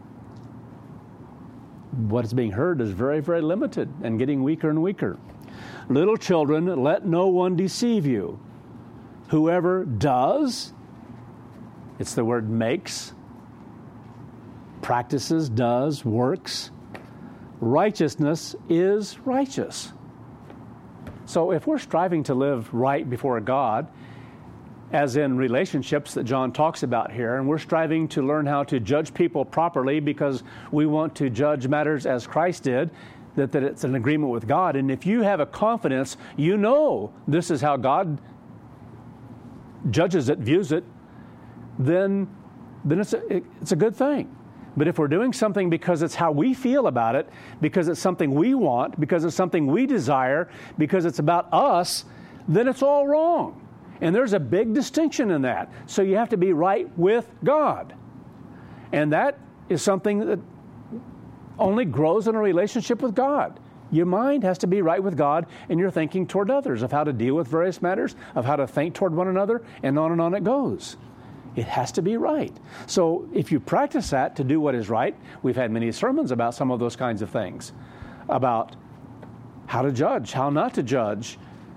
What is being heard is very, very limited and getting weaker and weaker. Little children, let no one deceive you. Whoever does, it's the word makes, practices, does, works, righteousness is righteous. So if we're striving to live right before God, as in relationships that John talks about here, and we're striving to learn how to judge people properly because we want to judge matters as Christ did, that it's an agreement with God. And if you have a confidence, you know this is how God judges it, views it, then it's a good thing. But if we're doing something because it's how we feel about it, because it's something we want, because it's something we desire, because it's about us, then it's all wrong. And there's a big distinction in that. So you have to be right with God. And that is something that only grows in a relationship with God. Your mind has to be right with God in your thinking toward others, of how to deal with various matters, of how to think toward one another, and on it goes. It has to be right. So if you practice that to do what is right, we've had many sermons about some of those kinds of things, about how to judge, how not to judge.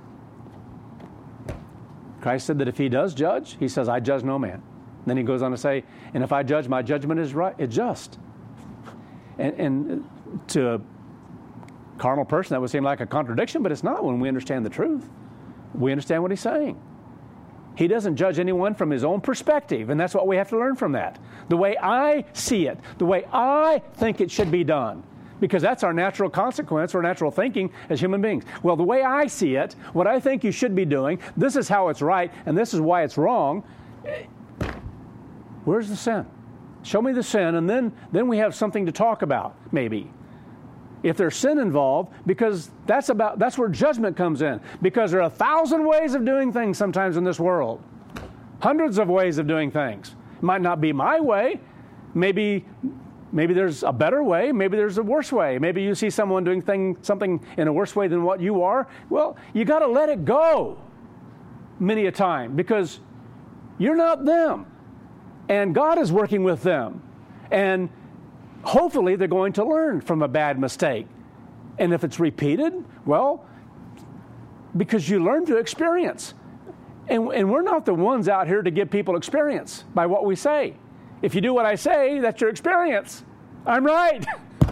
Christ said that if he does judge, he says, I judge no man. Then he goes on to say, and if I judge, my judgment is right, it's just. And to a carnal person, that would seem like a contradiction, but it's not when we understand the truth. We understand what he's saying. He doesn't judge anyone from his own perspective, and that's what we have to learn from that. The way I see it, the way I think it should be done, because that's our natural consequence or natural thinking as human beings. Well, the way I see it, what I think you should be doing, this is how it's right, and this is why it's wrong. Where's the sin? Show me the sin, and then we have something to talk about, maybe. If there's sin involved, because that's where judgment comes in. Because there are 1,000 ways of doing things sometimes in this world. Hundreds of ways of doing things. It might not be my way. Maybe there's a better way. Maybe there's a worse way. Maybe you see someone doing something in a worse way than what you are. Well, you got to let it go many a time, because you're not them. And God is working with them. And hopefully they're going to learn from a bad mistake. And if it's repeated, well, because you learn to experience. And we're not the ones out here to give people experience by what we say. If you do what I say, that's your experience. I'm right.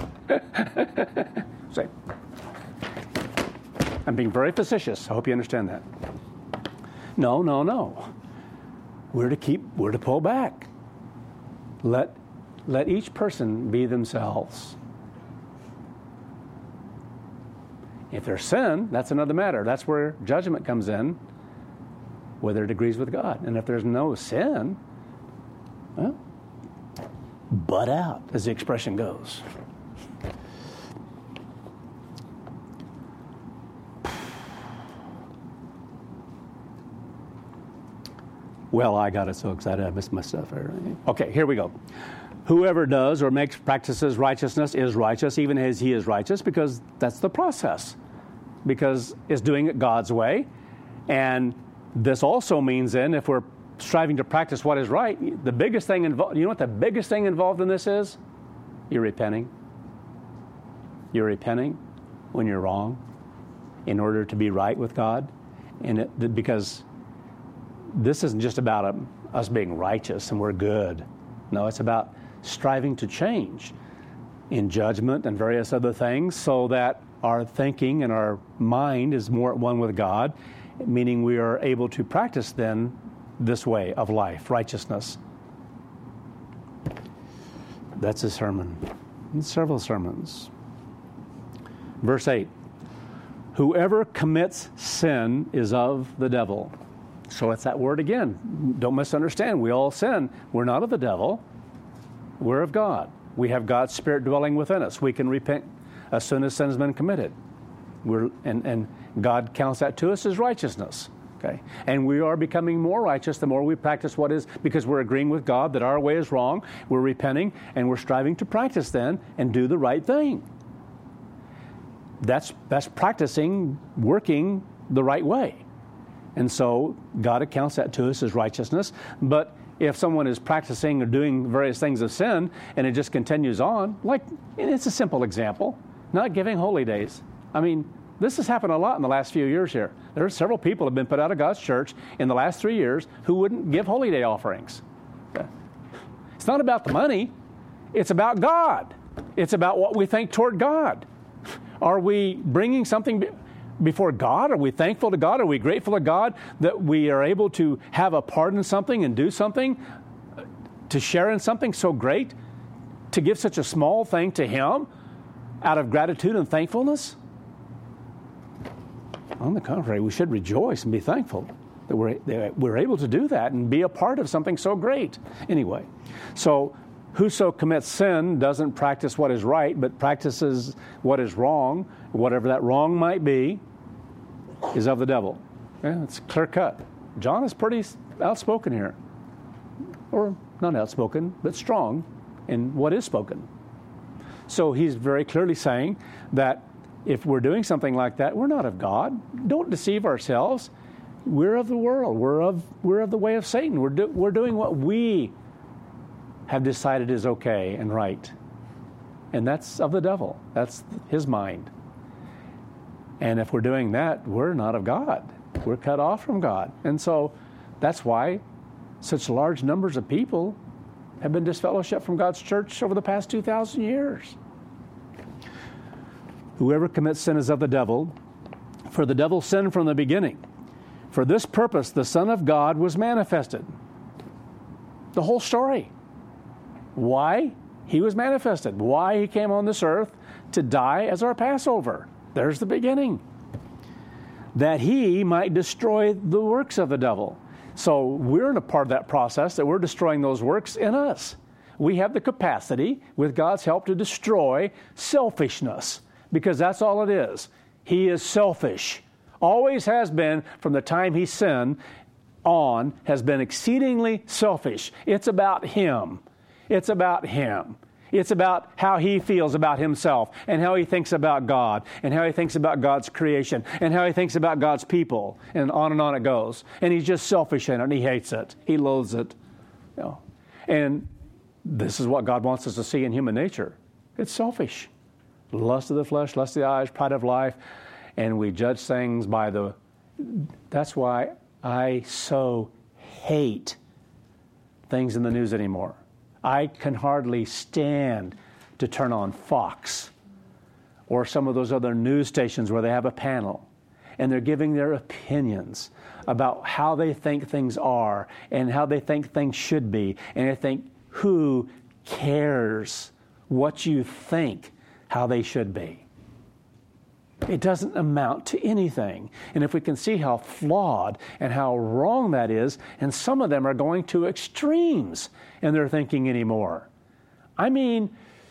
Say, I'm being very facetious. I hope you understand that. No. We're to pull back. Let each person be themselves. If there's sin, that's another matter. That's where judgment comes in, whether it agrees with God. And if there's no sin, well, butt out, as the expression goes. Well, I got it so excited I missed my stuff. Okay, here we go. Whoever does or practices righteousness is righteous, even as he is righteous, because that's the process. Because it's doing it God's way. And this also means then, if we're striving to practice what is right, the biggest thing involved, you know what the biggest thing involved in this is? You're repenting. You're repenting when you're wrong in order to be right with God. And because this isn't just about us being righteous and we're good. No, it's about striving to change in judgment and various other things so that our thinking and our mind is more at one with God, meaning we are able to practice then this way of life, righteousness. That's a sermon. Several sermons. Verse 8. Whoever commits sin is of the devil. So it's that word again. Don't misunderstand. We all sin. We're not of the devil. We're of God. We have God's Spirit dwelling within us. We can repent as soon as sin has been committed. And God counts that to us as righteousness. Okay? And we are becoming more righteous the more we practice what is, because we're agreeing with God that our way is wrong. We're repenting, and we're striving to practice then and do the right thing. That's practicing, working the right way. And so God accounts that to us as righteousness. But if someone is practicing or doing various things of sin and it just continues on, and it's a simple example, not giving holy days. I mean, this has happened a lot in the last few years here. There are several people who have been put out of God's church in the last 3 years who wouldn't give holy day offerings. It's not about the money. It's about God. It's about what we think toward God. Are we bringing something? before God? Are we thankful to God? Are we grateful to God that we are able to have a part in something and do something, to share in something so great, to give such a small thing to Him out of gratitude and thankfulness? On the contrary, we should rejoice and be thankful that we're able to do that and be a part of something so great. Anyway, so whoso commits sin doesn't practice what is right, but practices what is wrong, whatever that wrong might be, is of the devil. Yeah, it's clear cut. John is pretty outspoken here. Or not outspoken, but strong in what is spoken. So he's very clearly saying that if we're doing something like that, we're not of God. Don't deceive ourselves. We're of the world. We're of the way of Satan. We're doing what we have decided is okay and right. And that's of the devil. That's his mind. And if we're doing that, we're not of God. We're cut off from God. And so that's why such large numbers of people have been disfellowshipped from God's church over the past 2,000 years. Whoever commits sin is of the devil, for the devil sinned from the beginning. For this purpose the Son of God was manifested. The whole story. Why He was manifested. Why He came on this earth to die as our Passover. There's the beginning. That He might destroy the works of the devil. So we're in a part of that process that we're destroying those works in us. We have the capacity, with God's help, to destroy selfishness. Because that's all it is. He is selfish. Always has been, from the time He sinned on, has been exceedingly selfish. It's about Him. It's about Him. It's about how He feels about Himself and how He thinks about God and how He thinks about God's creation and how He thinks about God's people, and on it goes. And He's just selfish in it, and He hates it. He loathes it. You know. And this is what God wants us to see in human nature. It's selfish. Lust of the flesh, lust of the eyes, pride of life. And we judge things by the... That's why I so hate things in the news anymore. I can hardly stand to turn on Fox or some of those other news stations where they have a panel and they're giving their opinions about how they think things are and how they think things should be. And I think, who cares what you think how they should be? It doesn't amount to anything. And if we can see how flawed and how wrong that is, and some of them are going to extremes in their thinking anymore. I mean,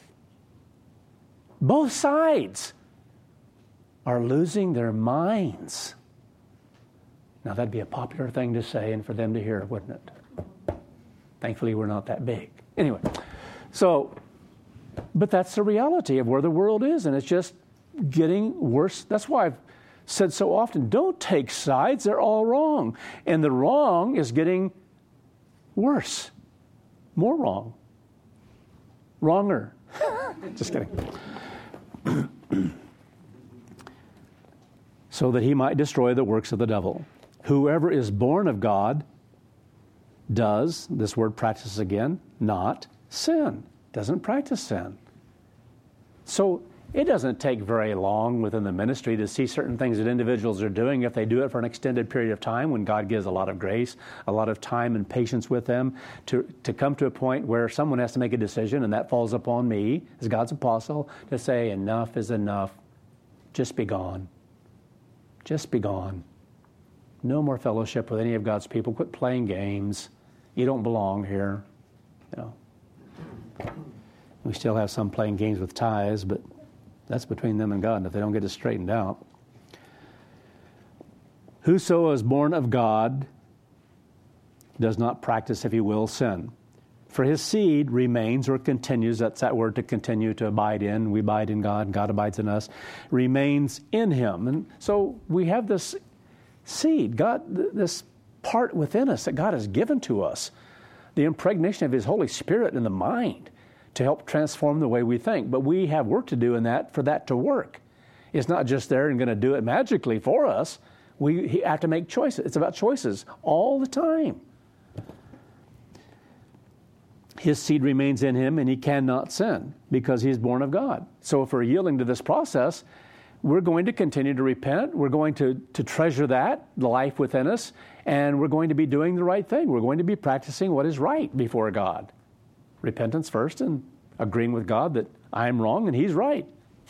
both sides are losing their minds. Now, that'd be a popular thing to say and for them to hear, wouldn't it? Thankfully, we're not that big. Anyway, so, but that's the reality of where the world is, and it's just getting worse. That's why I've said so often, don't take sides. They're all wrong. And the wrong is getting worse. More wrong. Wronger. Just kidding. So that He might destroy the works of the devil. Whoever is born of God does, this word practice again, not sin. Doesn't practice sin. So it doesn't take very long within the ministry to see certain things that individuals are doing if they do it for an extended period of time, when God gives a lot of grace, a lot of time and patience with them, to come to a point where someone has to make a decision, and that falls upon me as God's apostle to say, enough is enough. Just be gone. Just be gone. No more fellowship with any of God's people. Quit playing games. You don't belong here. You know. We still have some playing games with tithes, but that's between them and God, and if they don't get it straightened out. Whoso is born of God does not practice, if he will, sin. For his seed remains or continues, that's that word, to continue, to abide in. We abide in God, God abides in us, remains in him. And so we have this seed, God, this part within us that God has given to us, the impregnation of His Holy Spirit in the mind, to help transform the way we think. But we have work to do in that for that to work. It's not just there and going to do it magically for us. We have to make choices. It's about choices all the time. His seed remains in him, and he cannot sin because he's born of God. So if we're yielding to this process, we're going to continue to repent. We're going to treasure that, the life within us, and we're going to be doing the right thing. We're going to be practicing what is right before God. Repentance first and agreeing with God that I'm wrong and He's right.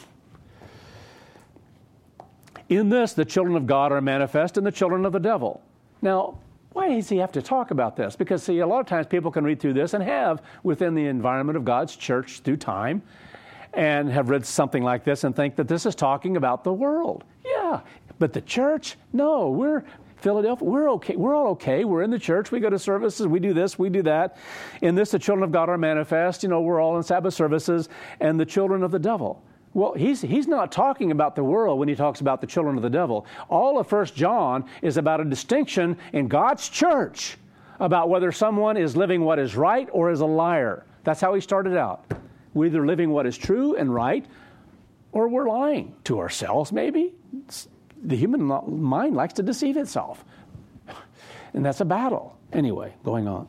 In this, the children of God are manifest and the children of the devil. Now, why does he have to talk about this? Because, see, a lot of times people can read through this and have, within the environment of God's church through time, and have read something like this and think that this is talking about the world. Yeah, but the church? No, we're Philadelphia. We're okay. We're all okay. We're in the church. We go to services. We do this. We do that. In this, the children of God are manifest. We're all in Sabbath services, and the children of the devil. Well, he's not talking about the world when he talks about the children of the devil. All of 1 John is about a distinction in God's church about whether someone is living what is right or is a liar. That's how he started out. We're either living what is true and right, or we're lying to ourselves, maybe. The human mind likes to deceive itself. And that's a battle. Anyway, going on.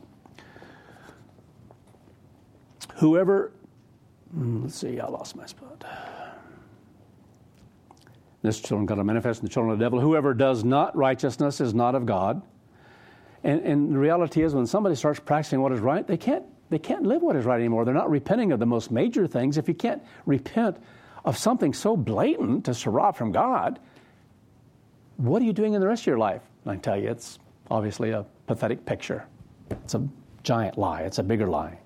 Let's see, I lost my spot. This children of God are manifest in the children of the devil. Whoever does not righteousness is not of God. And the reality is, when somebody starts practicing what is right, they can't live what is right anymore. They're not repenting of the most major things. If you can't repent of something so blatant to surah from God, what are you doing in the rest of your life? And I tell you, it's obviously a pathetic picture. It's a giant lie. It's a bigger lie.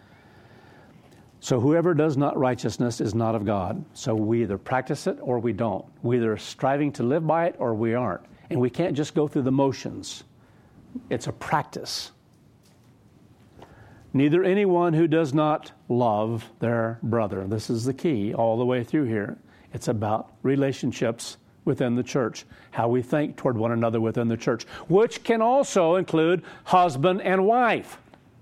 So whoever does not righteousness is not of God. So we either practice it or we don't. We either are striving to live by it or we aren't. And we can't just go through the motions. It's a practice. Neither anyone who does not love their brother. This is the key all the way through here. It's about relationships within the church, how we think toward one another within the church, which can also include husband and wife.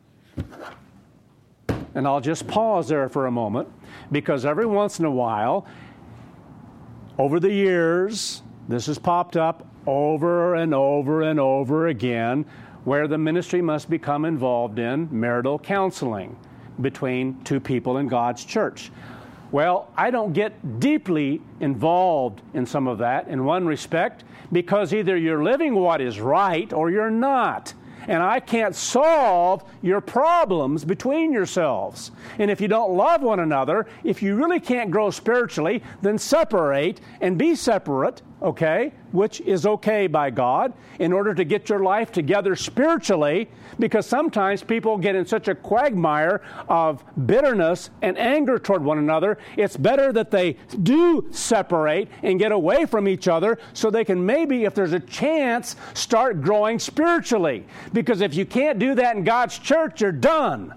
And I'll just pause there for a moment, because every once in a while, over the years, this has popped up over and over and over again, where the ministry must become involved in marital counseling between two people in God's church. Well, I don't get deeply involved in some of that in one respect, because either you're living what is right or you're not. And I can't solve your problems between yourselves. And if you don't love one another, if you really can't grow spiritually, then separate and be separate, okay, which is okay by God, in order to get your life together spiritually, because sometimes people get in such a quagmire of bitterness and anger toward one another. It's better that they do separate and get away from each other so they can maybe, if there's a chance, start growing spiritually. Because if you can't do that in God's church, you're done.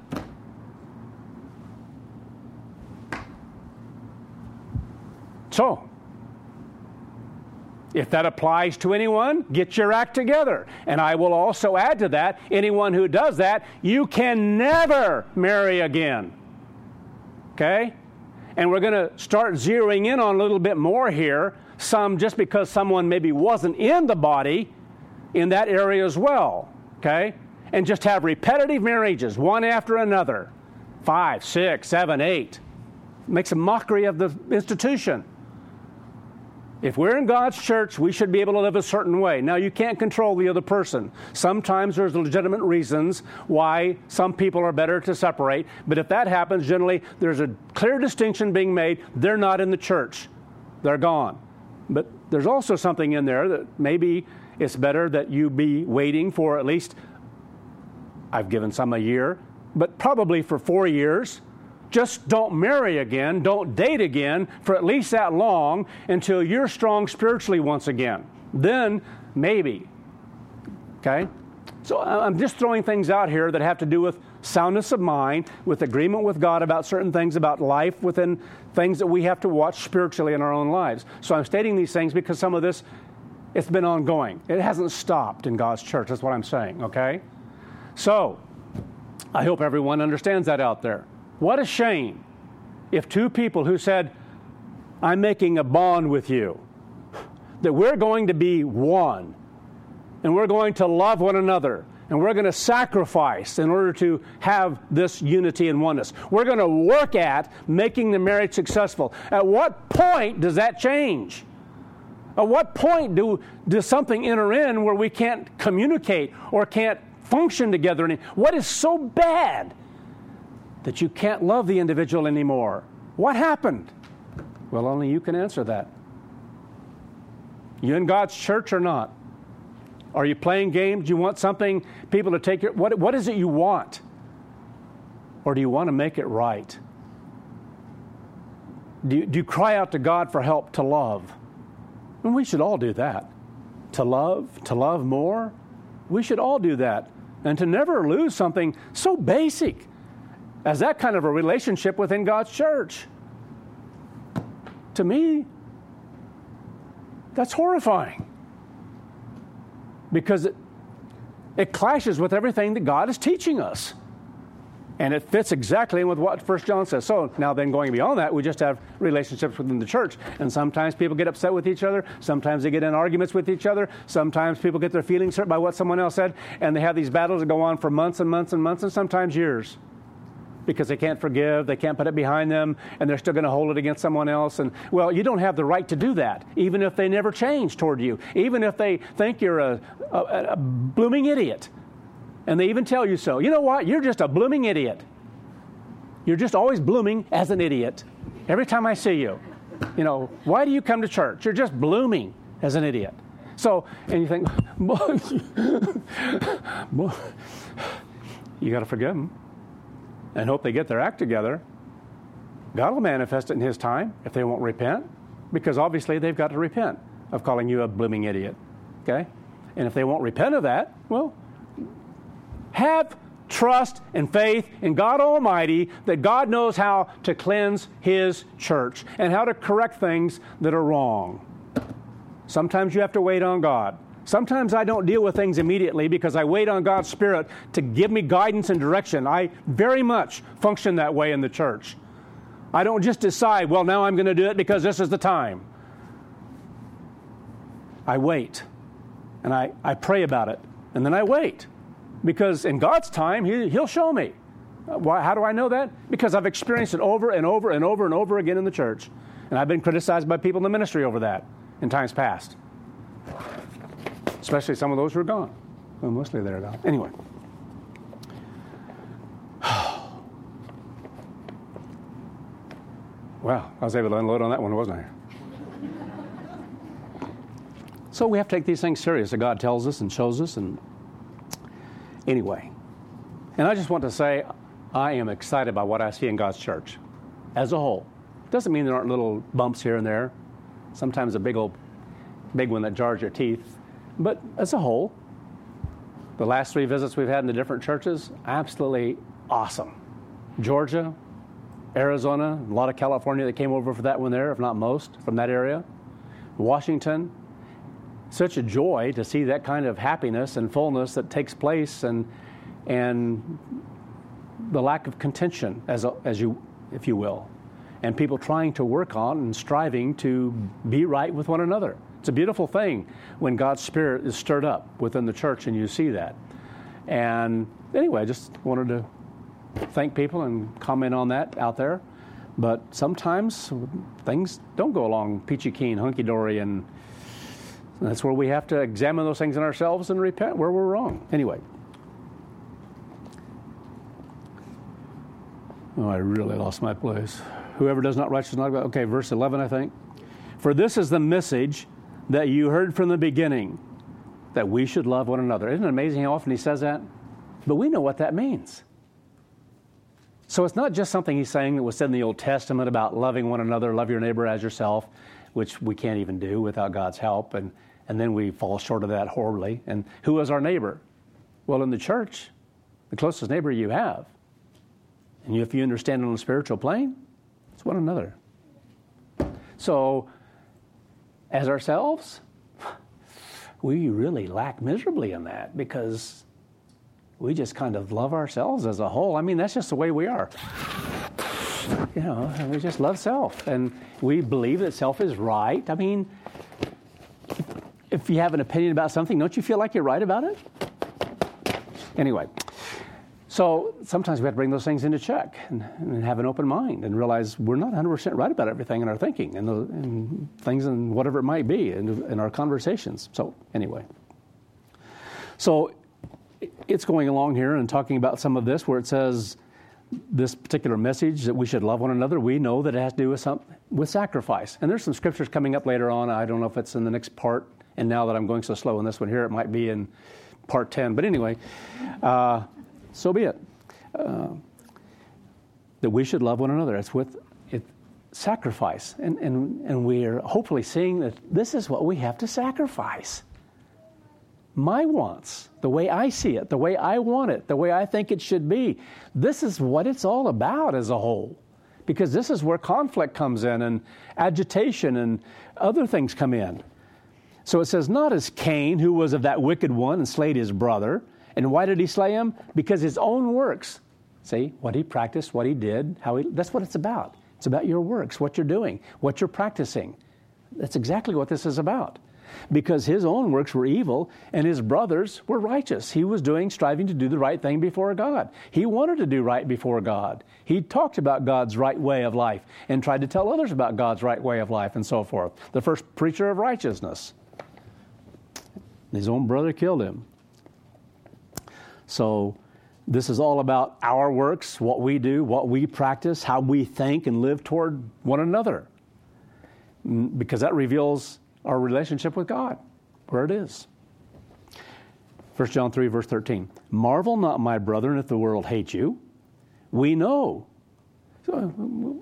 So, if that applies to anyone, get your act together. And I will also add to that, anyone who does that, you can never marry again. Okay? And we're going to start zeroing in on a little bit more here, some just because someone maybe wasn't in the body in that area as well. Okay? And just have repetitive marriages, one after another. 5, 6, 7, 8. Makes a mockery of the institution. If we're in God's church, we should be able to live a certain way. Now, you can't control the other person. Sometimes there's legitimate reasons why some people are better to separate. But if that happens, generally, there's a clear distinction being made. They're not in the church. They're gone. But there's also something in there that maybe it's better that you be waiting for at least, I've given some a year, but probably for 4 years. Just don't marry again, don't date again for at least that long until you're strong spiritually once again. Then, maybe. Okay? So I'm just throwing things out here that have to do with soundness of mind, with agreement with God about certain things, about life within things that we have to watch spiritually in our own lives. So I'm stating these things because some of this, it's been ongoing. It hasn't stopped in God's church. That's what I'm saying, okay? So, I hope everyone understands that out there. What a shame if two people who said, I'm making a bond with you, that we're going to be one, and we're going to love one another, and we're going to sacrifice in order to have this unity and oneness. We're going to work at making the marriage successful. At what point does that change? At what point does something enter in where we can't communicate or can't function together? What is so bad that you can't love the individual anymore? What happened? Well, only you can answer that. You in God's church or not? Are you playing games? Do you want something, people to take your... What is it you want? Or do you want to make it right? Do you cry out to God for help to love? And we should all do that. To love more. We should all do that. And to never lose something so basic as that kind of a relationship within God's church. To me, that's horrifying. Because it clashes with everything that God is teaching us. And it fits exactly with what 1 John says. So now then, going beyond that, we just have relationships within the church. And sometimes people get upset with each other. Sometimes they get in arguments with each other. Sometimes people get their feelings hurt by what someone else said. And they have these battles that go on for months and months and months and sometimes years. Because they can't forgive, they can't put it behind them, and they're still going to hold it against someone else. And, well, you don't have the right to do that, even if they never change toward you. Even if they think you're a blooming idiot. And they even tell you so. You know what? You're just a blooming idiot. You're just always blooming as an idiot. Every time I see you. You know, why do you come to church? You're just blooming as an idiot. So, and you think, you got to forgive them and hope they get their act together. God will manifest it in His time if they won't repent, because obviously they've got to repent of calling you a blooming idiot. Okay? And if they won't repent of that, well, have trust and faith in God Almighty that God knows how to cleanse His church and how to correct things that are wrong. Sometimes you have to wait on God. Sometimes I don't deal with things immediately because I wait on God's Spirit to give me guidance and direction. I very much function that way in the church. I don't just decide, well, now I'm going to do it because this is the time. I wait, and I pray about it, and then I wait. Because in God's time, He'll show me. Why? How do I know that? Because I've experienced it over and over and over and over again in the church. And I've been criticized by people in the ministry over that in times past. Especially some of those who are gone. Well, mostly they're gone. Anyway. Wow, I was able to unload on that one, wasn't I? So we have to take these things serious that God tells us and shows us. And anyway, and I just want to say I am excited by what I see in God's church as a whole. Doesn't mean there aren't little bumps here and there. Sometimes a big one that jars your teeth. But as a whole, the last 3 visits we've had in the different churches, absolutely awesome. Georgia, Arizona, a lot of California that came over for that one there, if not most, from that area. Washington, such a joy to see that kind of happiness and fullness that takes place, and the lack of contention, as you, if you will, and people trying to work on and striving to be right with one another. It's a beautiful thing when God's Spirit is stirred up within the church and you see that. And anyway, I just wanted to thank people and comment on that out there. But sometimes things don't go along peachy keen, hunky-dory, and that's where we have to examine those things in ourselves and repent where we're wrong. Anyway. Oh, I really lost my place. Whoever does not righteous, not God. Okay, verse 11, I think. For this is the message that you heard from the beginning, that we should love one another. Isn't it amazing how often he says that? But we know what that means. So it's not just something he's saying that was said in the Old Testament about loving one another, love your neighbor as yourself, which we can't even do without God's help, and then we fall short of that horribly. And who is our neighbor? Well, in the church, the closest neighbor you have, and if you understand on a spiritual plane, it's one another. So, as ourselves, we really lack miserably in that because we just kind of love ourselves as a whole. I mean, that's just the way we are. You know, we just love self. And we believe that self is right. I mean, if you have an opinion about something, don't you feel like you're right about it? Anyway, So sometimes we have to bring those things into check and have an open mind and realize we're not 100% right about everything in our thinking and things and whatever it might be in our conversations. So anyway. So it's going along here and talking about some of this where it says this particular message that we should love one another. We know that it has to do with sacrifice. And there's some scriptures coming up later on. I don't know if it's in the next part. And now that I'm going so slow in this one here, it might be in part 10. But anyway, so be it. That we should love one another. It's with sacrifice. And we are hopefully seeing that this is what we have to sacrifice. My wants, the way I see it, the way I want it, the way I think it should be. This is what it's all about as a whole. Because this is where conflict comes in and agitation and other things come in. So it says, not as Cain, who was of that wicked one and slayed his brother. And why did he slay him? Because his own works. See, what he practiced, what he did, that's what it's about. It's about your works, what you're doing, what you're practicing. That's exactly what this is about. Because his own works were evil and his brothers were righteous. He was striving to do the right thing before God. He wanted to do right before God. He talked about God's right way of life and tried to tell others about God's right way of life and so forth. The first preacher of righteousness. His own brother killed him. So this is all about our works, what we do, what we practice, how we think and live toward one another. Because that reveals our relationship with God, where it is. 1 John 3, verse 13. Marvel not, my brethren, if the world hates you. We know. You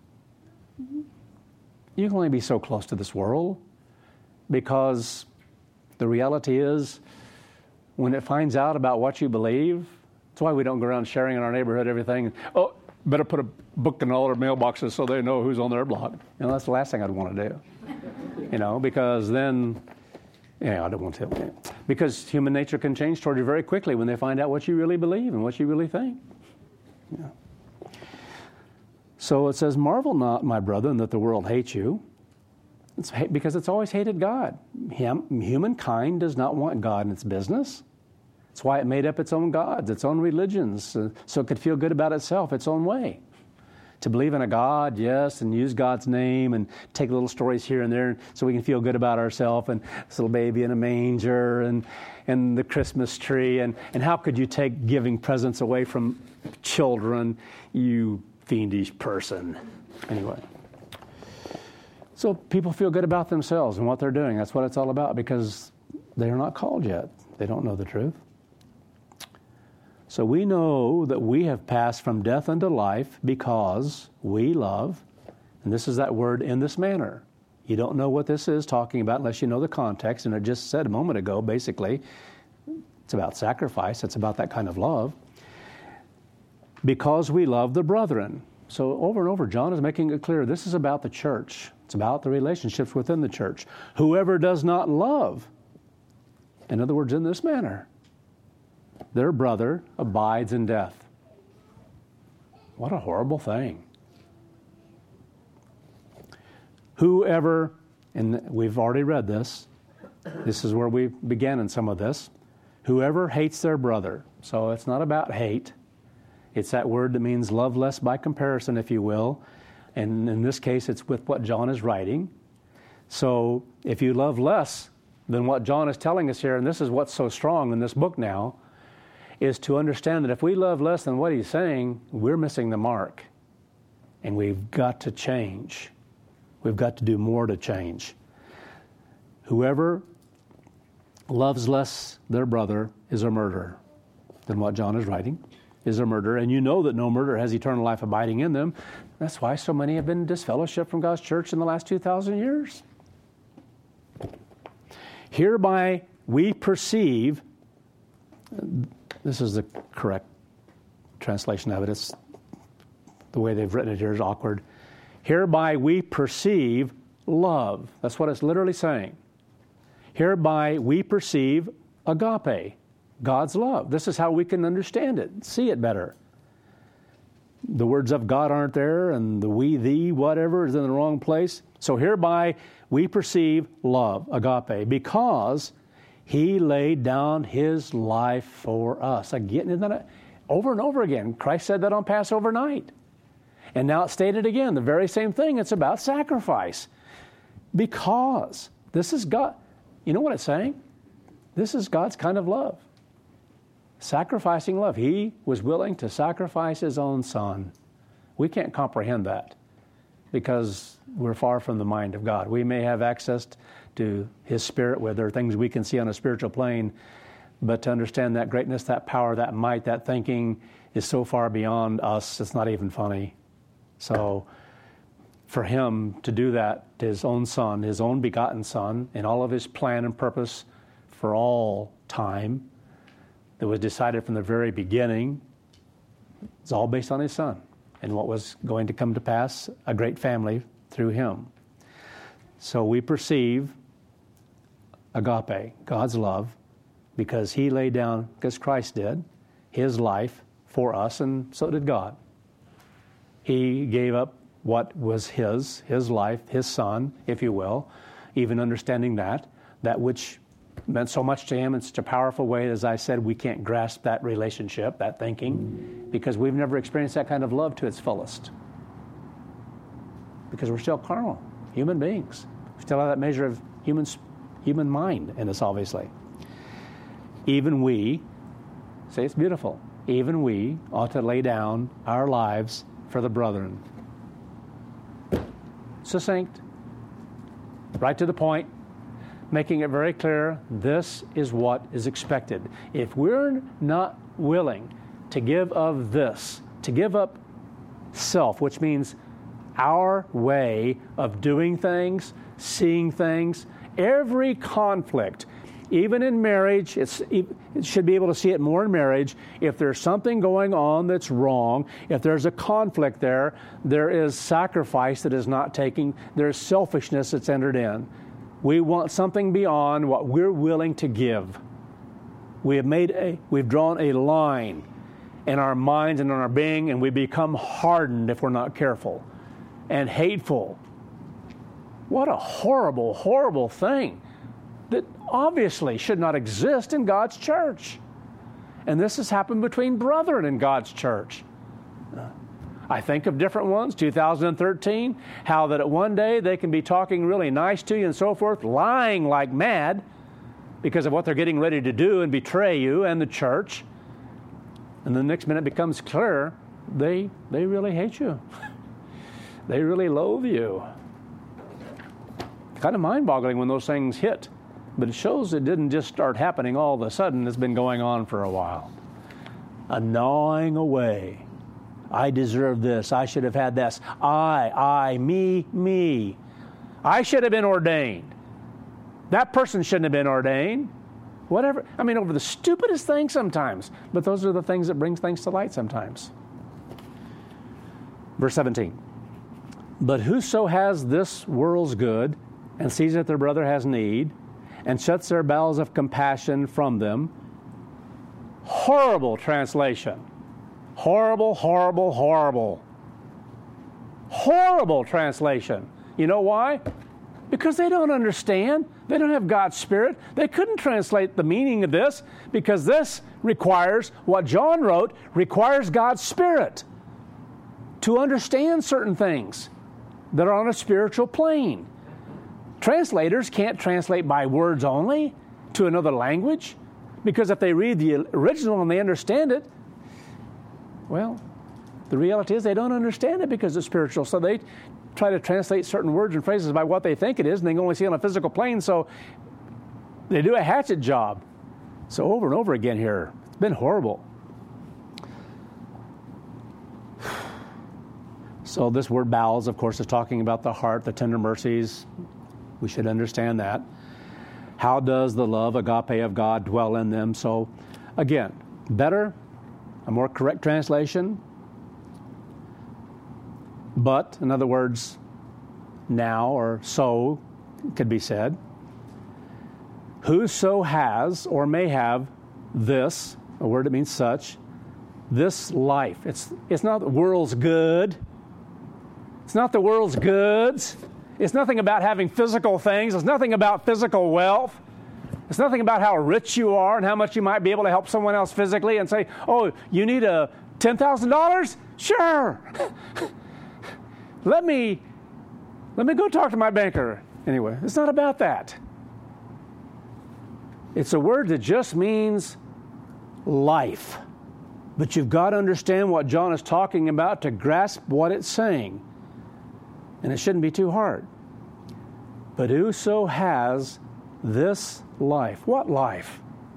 can only be so close to this world because the reality is when it finds out about what you believe, that's why we don't go around sharing in our neighborhood everything. Oh, better put a book in all their mailboxes so they know who's on their block. That's the last thing I'd want to do. Because then, I don't want to. Because human nature can change toward you very quickly when they find out what you really believe and what you really think. Yeah. So it says, marvel not, my brethren, that the world hates you. Because it's always hated God. Humankind does not want God in its business. That's why it made up its own gods, its own religions, so it could feel good about itself, its own way. To believe in a God, yes, and use God's name and take little stories here and there so we can feel good about ourselves and this little baby in a manger and the Christmas tree. And how could you take giving presents away from children, you fiendish person? Anyway. So people feel good about themselves and what they're doing. That's what it's all about because they are not called yet. They don't know the truth. So we know that we have passed from death unto life because we love, and this is that word, in this manner. You don't know what this is talking about unless you know the context, and I just said a moment ago, basically, it's about sacrifice. It's about that kind of love. Because we love the brethren. So over and over, John is making it clear, this is about the church. It's about the relationships within the church. Whoever does not love, in other words, in this manner, their brother abides in death. What a horrible thing. Whoever, and we've already read this, this is where we began in some of this, whoever hates their brother. So it's not about hate. It's that word that means love less by comparison, if you will. And in this case, it's with what John is writing. So if you love less than what John is telling us here, and this is what's so strong in this book now, is to understand that if we love less than what he's saying, we're missing the mark. And we've got to change. We've got to do more to change. Whoever loves less their brother is a murderer. Than what John is writing is a murderer. And you know that no murderer has eternal life abiding in them. That's why so many have been disfellowshipped from God's church in the last 2,000 years. Hereby we perceive, this is the correct translation of it. It's the way they've written it here is awkward. Hereby we perceive love. That's what it's literally saying. Hereby we perceive agape, God's love. This is how we can understand it, see it better. The words of God aren't there, and the we, thee, whatever is in the wrong place. So hereby we perceive love, agape, because he laid down his life for us. Again, Over and over again. Christ said that on Passover night. And now it's stated again, the very same thing. It's about sacrifice. Because this is God. You know what it's saying? This is God's kind of love. Sacrificing love. He was willing to sacrifice His own Son. We can't comprehend that because we're far from the mind of God. We may have access to His Spirit where there are things we can see on a spiritual plane, but to understand that greatness, that power, that might, that thinking is so far beyond us, it's not even funny. So for Him to do that to His own Son, His own begotten Son, in all of His plan and purpose for all time that was decided from the very beginning, it's all based on His Son and what was going to come to pass, a great family through Him. So we perceive agape, God's love, because He laid down, because Christ did, His life for us, and so did God. He gave up what was His life, His Son, if you will, even understanding that which meant so much to Him in such a powerful way. As I said, we can't grasp that relationship, that thinking, because we've never experienced that kind of love to its fullest. Because we're still carnal, human beings. We still have that measure of human mind in us, obviously. Even we, say it's beautiful, even we ought to lay down our lives for the brethren. Succinct, right to the point, making it very clear, this is what is expected. If we're not willing to give of this, to give up self, which means our way of doing things, seeing things, every conflict, even in marriage, it should be able to see it more in marriage. If there's something going on that's wrong, if there's a conflict there is sacrifice that is not taking, there's selfishness that's entered in. We want something beyond what we're willing to give. We've drawn a line in our minds and in our being, and we become hardened if we're not careful, and hateful. What a horrible, horrible thing that obviously should not exist in God's church. And this has happened between brethren in God's church. I think of different ones, 2013, how that at one day they can be talking really nice to you and so forth, lying like mad because of what they're getting ready to do and betray you and the church. And the next minute it becomes clear they really hate you. They really loathe you. Kind of mind-boggling when those things hit. But it shows it didn't just start happening all of a sudden. It's been going on for a while. A gnawing away. I deserve this. I should have had this. Me. I should have been ordained. That person shouldn't have been ordained. Whatever. I mean, over the stupidest thing sometimes. But those are the things that brings things to light sometimes. Verse 17. But whoso has this world's good and sees that their brother has need and shuts their bowels of compassion from them. Horrible translation. Horrible, horrible, horrible. Horrible translation. You know why? Because they don't understand. They don't have God's Spirit. They couldn't translate the meaning of this because this requires, what John wrote, requires God's Spirit to understand certain things that are on a spiritual plane. Translators can't translate by words only to another language because if they read the original and they understand it, well, the reality is they don't understand it because it's spiritual. So they try to translate certain words and phrases by what they think it is, and they can only see it on a physical plane, so they do a hatchet job. So over and over again here, it's been horrible. So this word bowels, of course, is talking about the heart, the tender mercies. We should understand that. How does the love, agape of God, dwell in them? So, again, better, a more correct translation. But, in other words, now or so could be said. Whoso has or may have this, a word that means such, this life. It's not the world's good. It's not the world's goods. It's nothing about having physical things. It's nothing about physical wealth. It's nothing about how rich you are and how much you might be able to help someone else physically and say, oh, you need a $10,000? Sure. Let me go talk to my banker. Anyway, it's not about that. It's a word that just means life. But you've got to understand what John is talking about to grasp what it's saying. And it shouldn't be too hard. But whoso has this life. What life?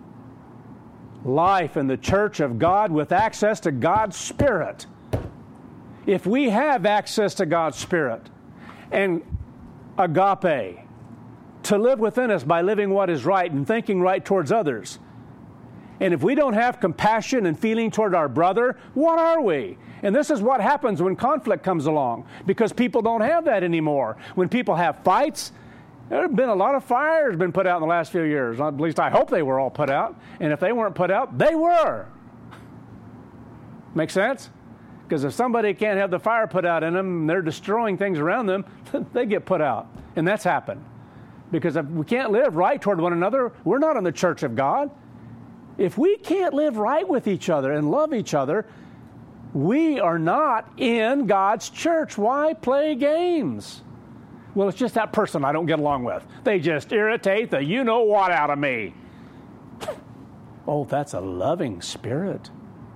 Life in the church of God with access to God's Spirit. If we have access to God's Spirit and agape, to live within us by living what is right and thinking right towards others, and if we don't have compassion and feeling toward our brother, what are we? And this is what happens when conflict comes along, because people don't have that anymore. When people have fights, there have been a lot of fires been put out in the last few years. At least I hope they were all put out. And if they weren't put out, they were. Make sense? Because if somebody can't have the fire put out in them, they're destroying things around them, they get put out. And that's happened. Because if we can't live right toward one another, we're not in the church of God. If we can't live right with each other and love each other, we are not in God's church. Why play games? Well, it's just that person I don't get along with. They just irritate the you-know-what out of me. Oh, that's a loving spirit.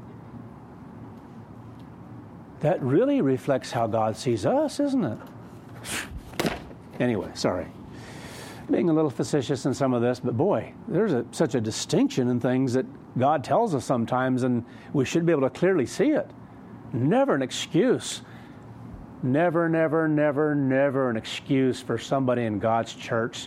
That really reflects how God sees us, isn't it? Anyway, sorry. Being a little facetious in some of this, but boy, there's such a distinction in things that God tells us sometimes, and we should be able to clearly see it. Never an excuse. Never an excuse for somebody in God's church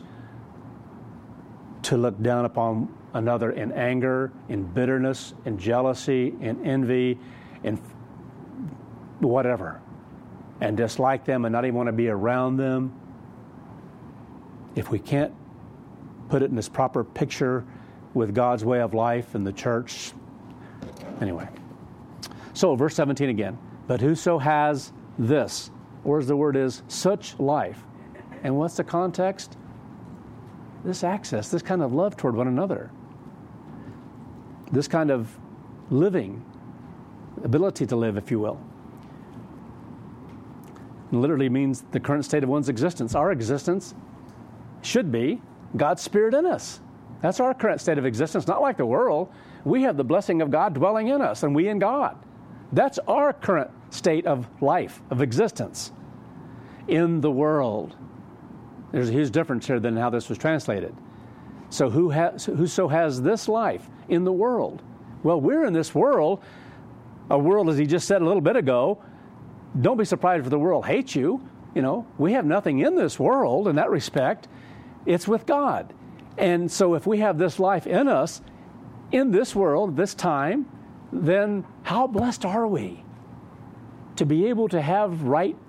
to look down upon another in anger, in bitterness, in jealousy, in envy, in whatever, and dislike them and not even want to be around them. If we can't put it in this proper picture with God's way of life in the church. Anyway. So, verse 17 again. But whoso has this, or as the word is, such life. And what's the context? This access, this kind of love toward one another. This kind of living, ability to live, if you will. It literally means the current state of one's existence. Our existence should be God's Spirit in us. That's our current state of existence, not like the world. We have the blessing of God dwelling in us, and we in God. That's our current state of life, of existence in the world. There's a huge difference here than how this was translated. So whoso has this life in the world? Well, we're in this world, a world, as he just said a little bit ago. Don't be surprised if the world hates you. You know, we have nothing in this world in that respect. It's with God. And so if we have this life in us, in this world, this time, then how blessed are we to be able to have a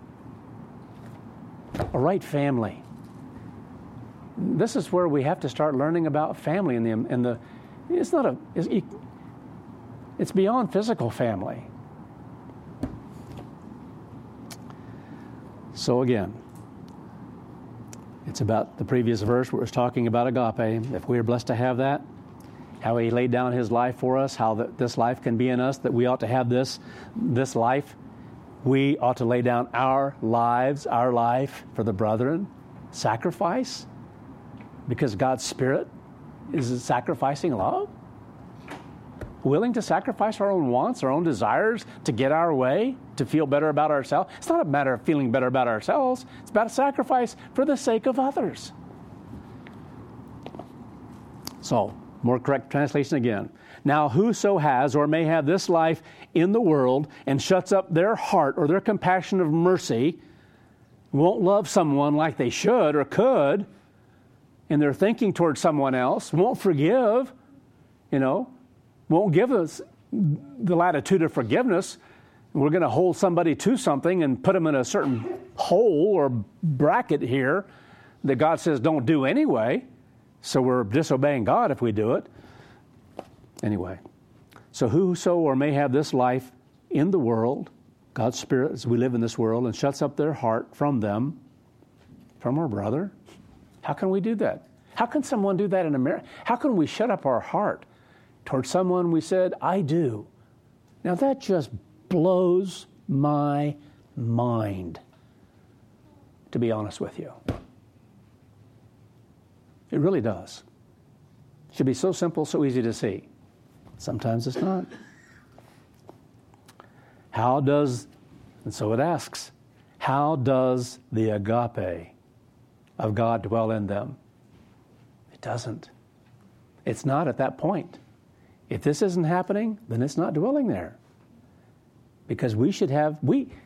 right family? This is where we have to start learning about family it's beyond physical family. So again, it's about the previous verse where it was talking about agape. If we are blessed to have that, how he laid down his life for us, how this life can be in us, that we ought to have this life. We ought to lay down our lives, our life for the brethren. Sacrifice, because God's Spirit is sacrificing love. Willing to sacrifice our own wants, our own desires to get our way, to feel better about ourselves. It's not a matter of feeling better about ourselves. It's about a sacrifice for the sake of others. So, more correct translation again. Now, whoso has or may have this life in the world and shuts up their heart or their compassion of mercy, won't love someone like they should or could, and they're thinking towards someone else, won't forgive, won't give us the latitude of forgiveness. We're going to hold somebody to something and put them in a certain hole or bracket here that God says don't do anyway. So we're disobeying God if we do it. Anyway, so whoso or may have this life in the world, God's Spirit as we live in this world, and shuts up their heart from them, from our brother. How can we do that? How can someone do that in America? How can we shut up our heart towards someone we said, I do? Now that just blows my mind, to be honest with you. It really does. It should be so simple, so easy to see. Sometimes it's not. And so it asks, how does the agape of God dwell in them? It doesn't. It's not at that point. If this isn't happening, then it's not dwelling there. Because we have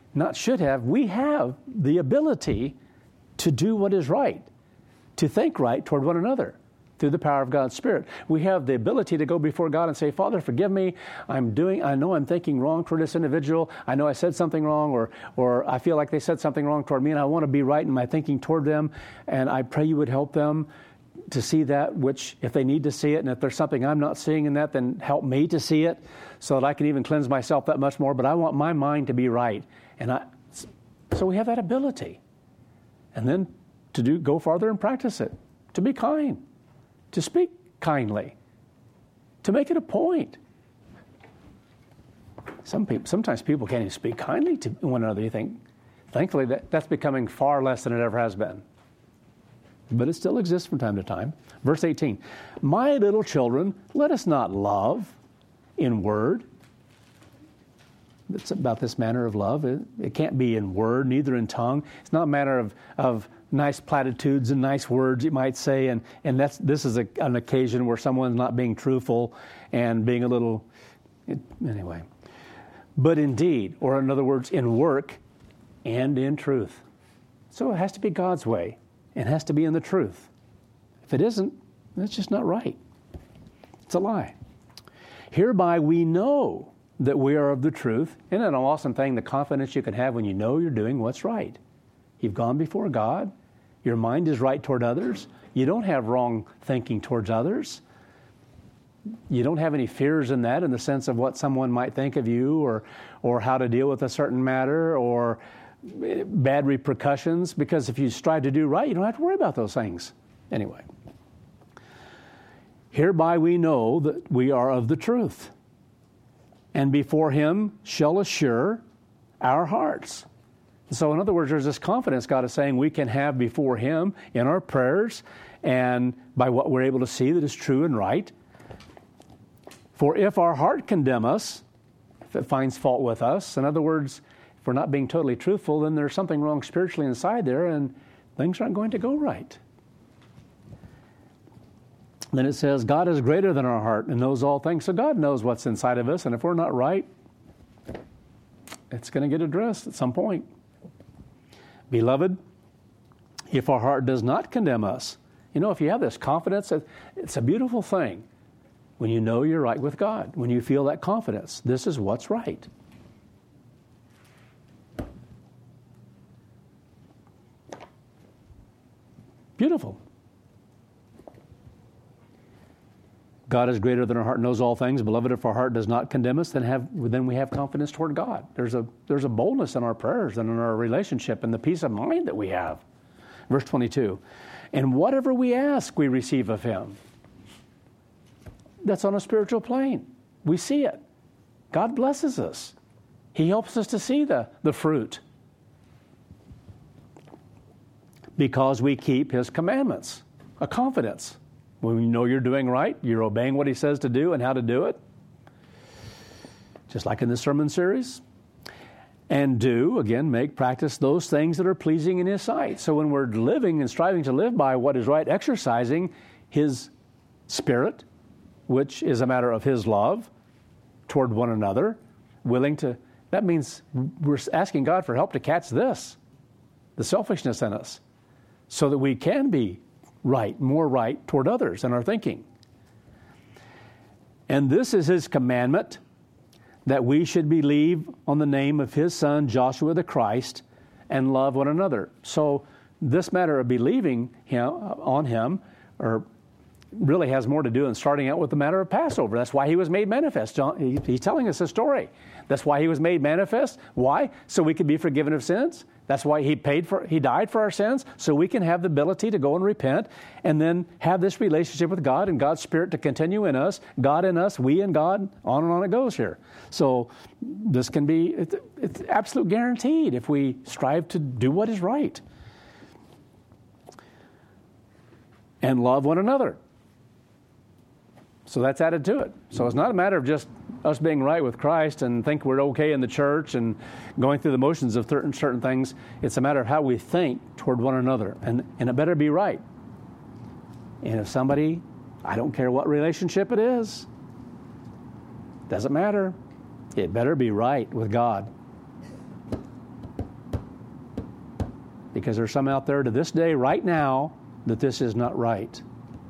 the ability to do what is right, to think right toward one another through the power of God's Spirit. We have the ability to go before God and say, Father, forgive me. I know I'm thinking wrong toward this individual. I know I said something wrong, or I feel like they said something wrong toward me, and I want to be right in my thinking toward them. And I pray you would help them to see that, which if they need to see it, and if there's something I'm not seeing in that, then help me to see it so that I can even cleanse myself that much more. But I want my mind to be right. So we have that ability. And then to go farther and practice it, to be kind, to speak kindly, to make it a point. Sometimes people can't even speak kindly to one another. You think, thankfully, that's becoming far less than it ever has been. But it still exists from time to time. Verse 18, my little children, let us not love in word. It's about this manner of love. It can't be in word, neither in tongue. It's not a matter of nice platitudes and nice words you might say, and this is an occasion where someone's not being truthful and being a little, anyway. But in deed, or in other words, in work and in truth. So it has to be God's way. It has to be in the truth. If it isn't, it's just not right. It's a lie. Hereby we know that we are of the truth. Isn't it an awesome thing, the confidence you can have when you know you're doing what's right? You've gone before God. Your mind is right toward others. You don't have wrong thinking towards others. You don't have any fears in that, in the sense of what someone might think of you, or how to deal with a certain matter, or bad repercussions, because if you strive to do right, you don't have to worry about those things. Anyway, hereby we know that we are of the truth, and before Him shall assure our hearts. So in other words, there's this confidence God is saying we can have before Him in our prayers, and by what we're able to see that is true and right. For if our heart condemn us, if it finds fault with us, in other words, if we're not being totally truthful, then there's something wrong spiritually inside there, and things aren't going to go right. Then it says, God is greater than our heart and knows all things. So God knows what's inside of us, and if we're not right, it's going to get addressed at some point. Beloved, if our heart does not condemn us, if you have this confidence, it's a beautiful thing when you know you're right with God, when you feel that confidence. This is what's right. Beautiful. God is greater than our heart, knows all things. Beloved, if our heart does not condemn us, then we have confidence toward God. There's a boldness in our prayers and in our relationship and the peace of mind that we have. Verse 22, and whatever we ask, we receive of Him. That's on a spiritual plane. We see it. God blesses us. He helps us to see the fruit. Because we keep His commandments. A confidence. When you know you're doing right, you're obeying what He says to do and how to do it. Just like in this sermon series. And practice those things that are pleasing in His sight. So when we're living and striving to live by what is right, exercising His Spirit, which is a matter of His love toward one another, that means we're asking God for help to catch this, the selfishness in us, so that we can be right, more right toward others in our thinking. And this is His commandment, that we should believe on the name of His Son, Joshua the Christ, and love one another. So this matter of believing on Him, or really has more to do in starting out with the matter of Passover. That's why he was made manifest. He's telling us a story. That's why he was made manifest. Why? So we could be forgiven of sins. That's why he died for our sins, so we can have the ability to go and repent and then have this relationship with God and God's Spirit to continue in us, God in us, we in God, on and on it goes here. So this can be, it's absolute guaranteed if we strive to do what is right. And love one another. So that's added to it. So it's not a matter of just us being right with Christ and think we're okay in the church and going through the motions of certain things. It's a matter of how we think toward one another. And it better be right. And if somebody, I don't care what relationship it is, doesn't matter. It better be right with God. Because there's some out there to this day, right now, that this is not right.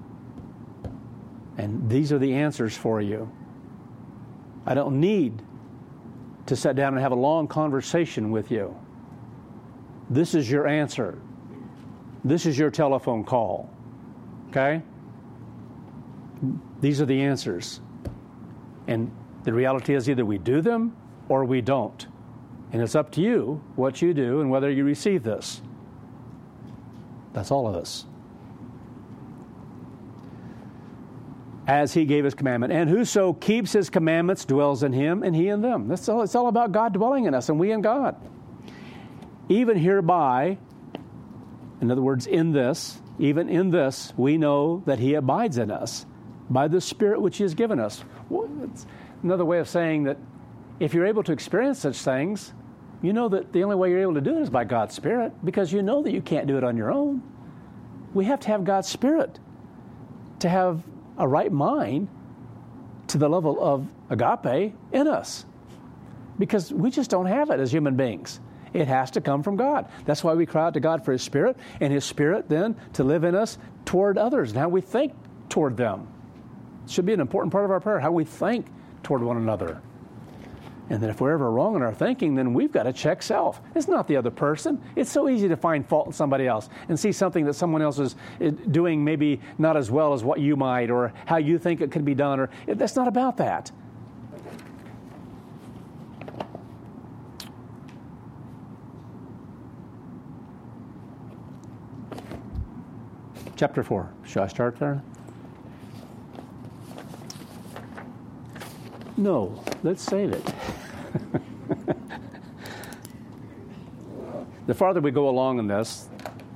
And these are the answers for you. I don't need to sit down and have a long conversation with you. This is your answer. This is your telephone call. Okay? These are the answers. And the reality is either we do them or we don't. And it's up to you what you do and whether you receive this. That's all of us. As he gave his commandment. And whoso keeps his commandments dwells in him, and he in them. It's all about God dwelling in us, and we in God. Even hereby, in other words, even in this, we know that he abides in us by the Spirit which he has given us. Well, it's another way of saying that if you're able to experience such things, you know that the only way you're able to do it is by God's Spirit, because you know that you can't do it on your own. We have to have God's Spirit to have a right mind to the level of agape in us, because we just don't have it as human beings. It has to come from God. That's why we cry out to God for his Spirit, and his Spirit then to live in us toward others and how we think toward them. It should be an important part of our prayer, how we think toward one another. And then if we're ever wrong in our thinking, then we've got to check self. It's not the other person. It's so easy to find fault in somebody else and see something that someone else is doing maybe not as well as what you might, or how you think it could be done. Or that's not about that. Chapter 4. Shall I start there? No, let's save it. The farther we go along in this,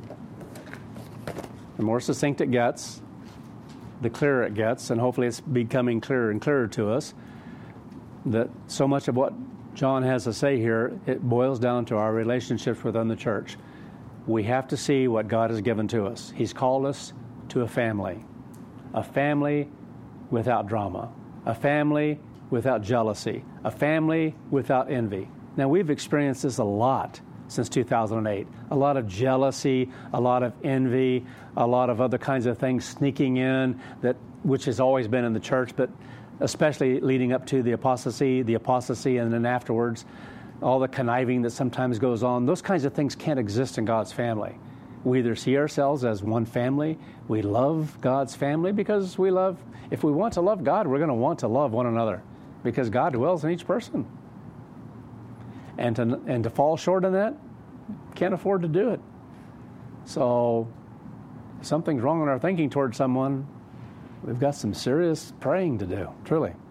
the more succinct it gets, the clearer it gets, and hopefully it's becoming clearer and clearer to us that so much of what John has to say here, it boils down to our relationships within the church. We have to see what God has given to us. He's called us to a family without drama, a family without jealousy, a family without envy. Now, we've experienced this a lot since 2008. A lot of jealousy, a lot of envy, a lot of other kinds of things sneaking in, which has always been in the church, but especially leading up to the apostasy, and then afterwards, all the conniving that sometimes goes on. Those kinds of things can't exist in God's family. We either see ourselves as one family, we love God's family because if we want to love God, we're going to want to love one another, because God dwells in each person. And to fall short in that, can't afford to do it. So if something's wrong in our thinking towards someone, we've got some serious praying to do, truly.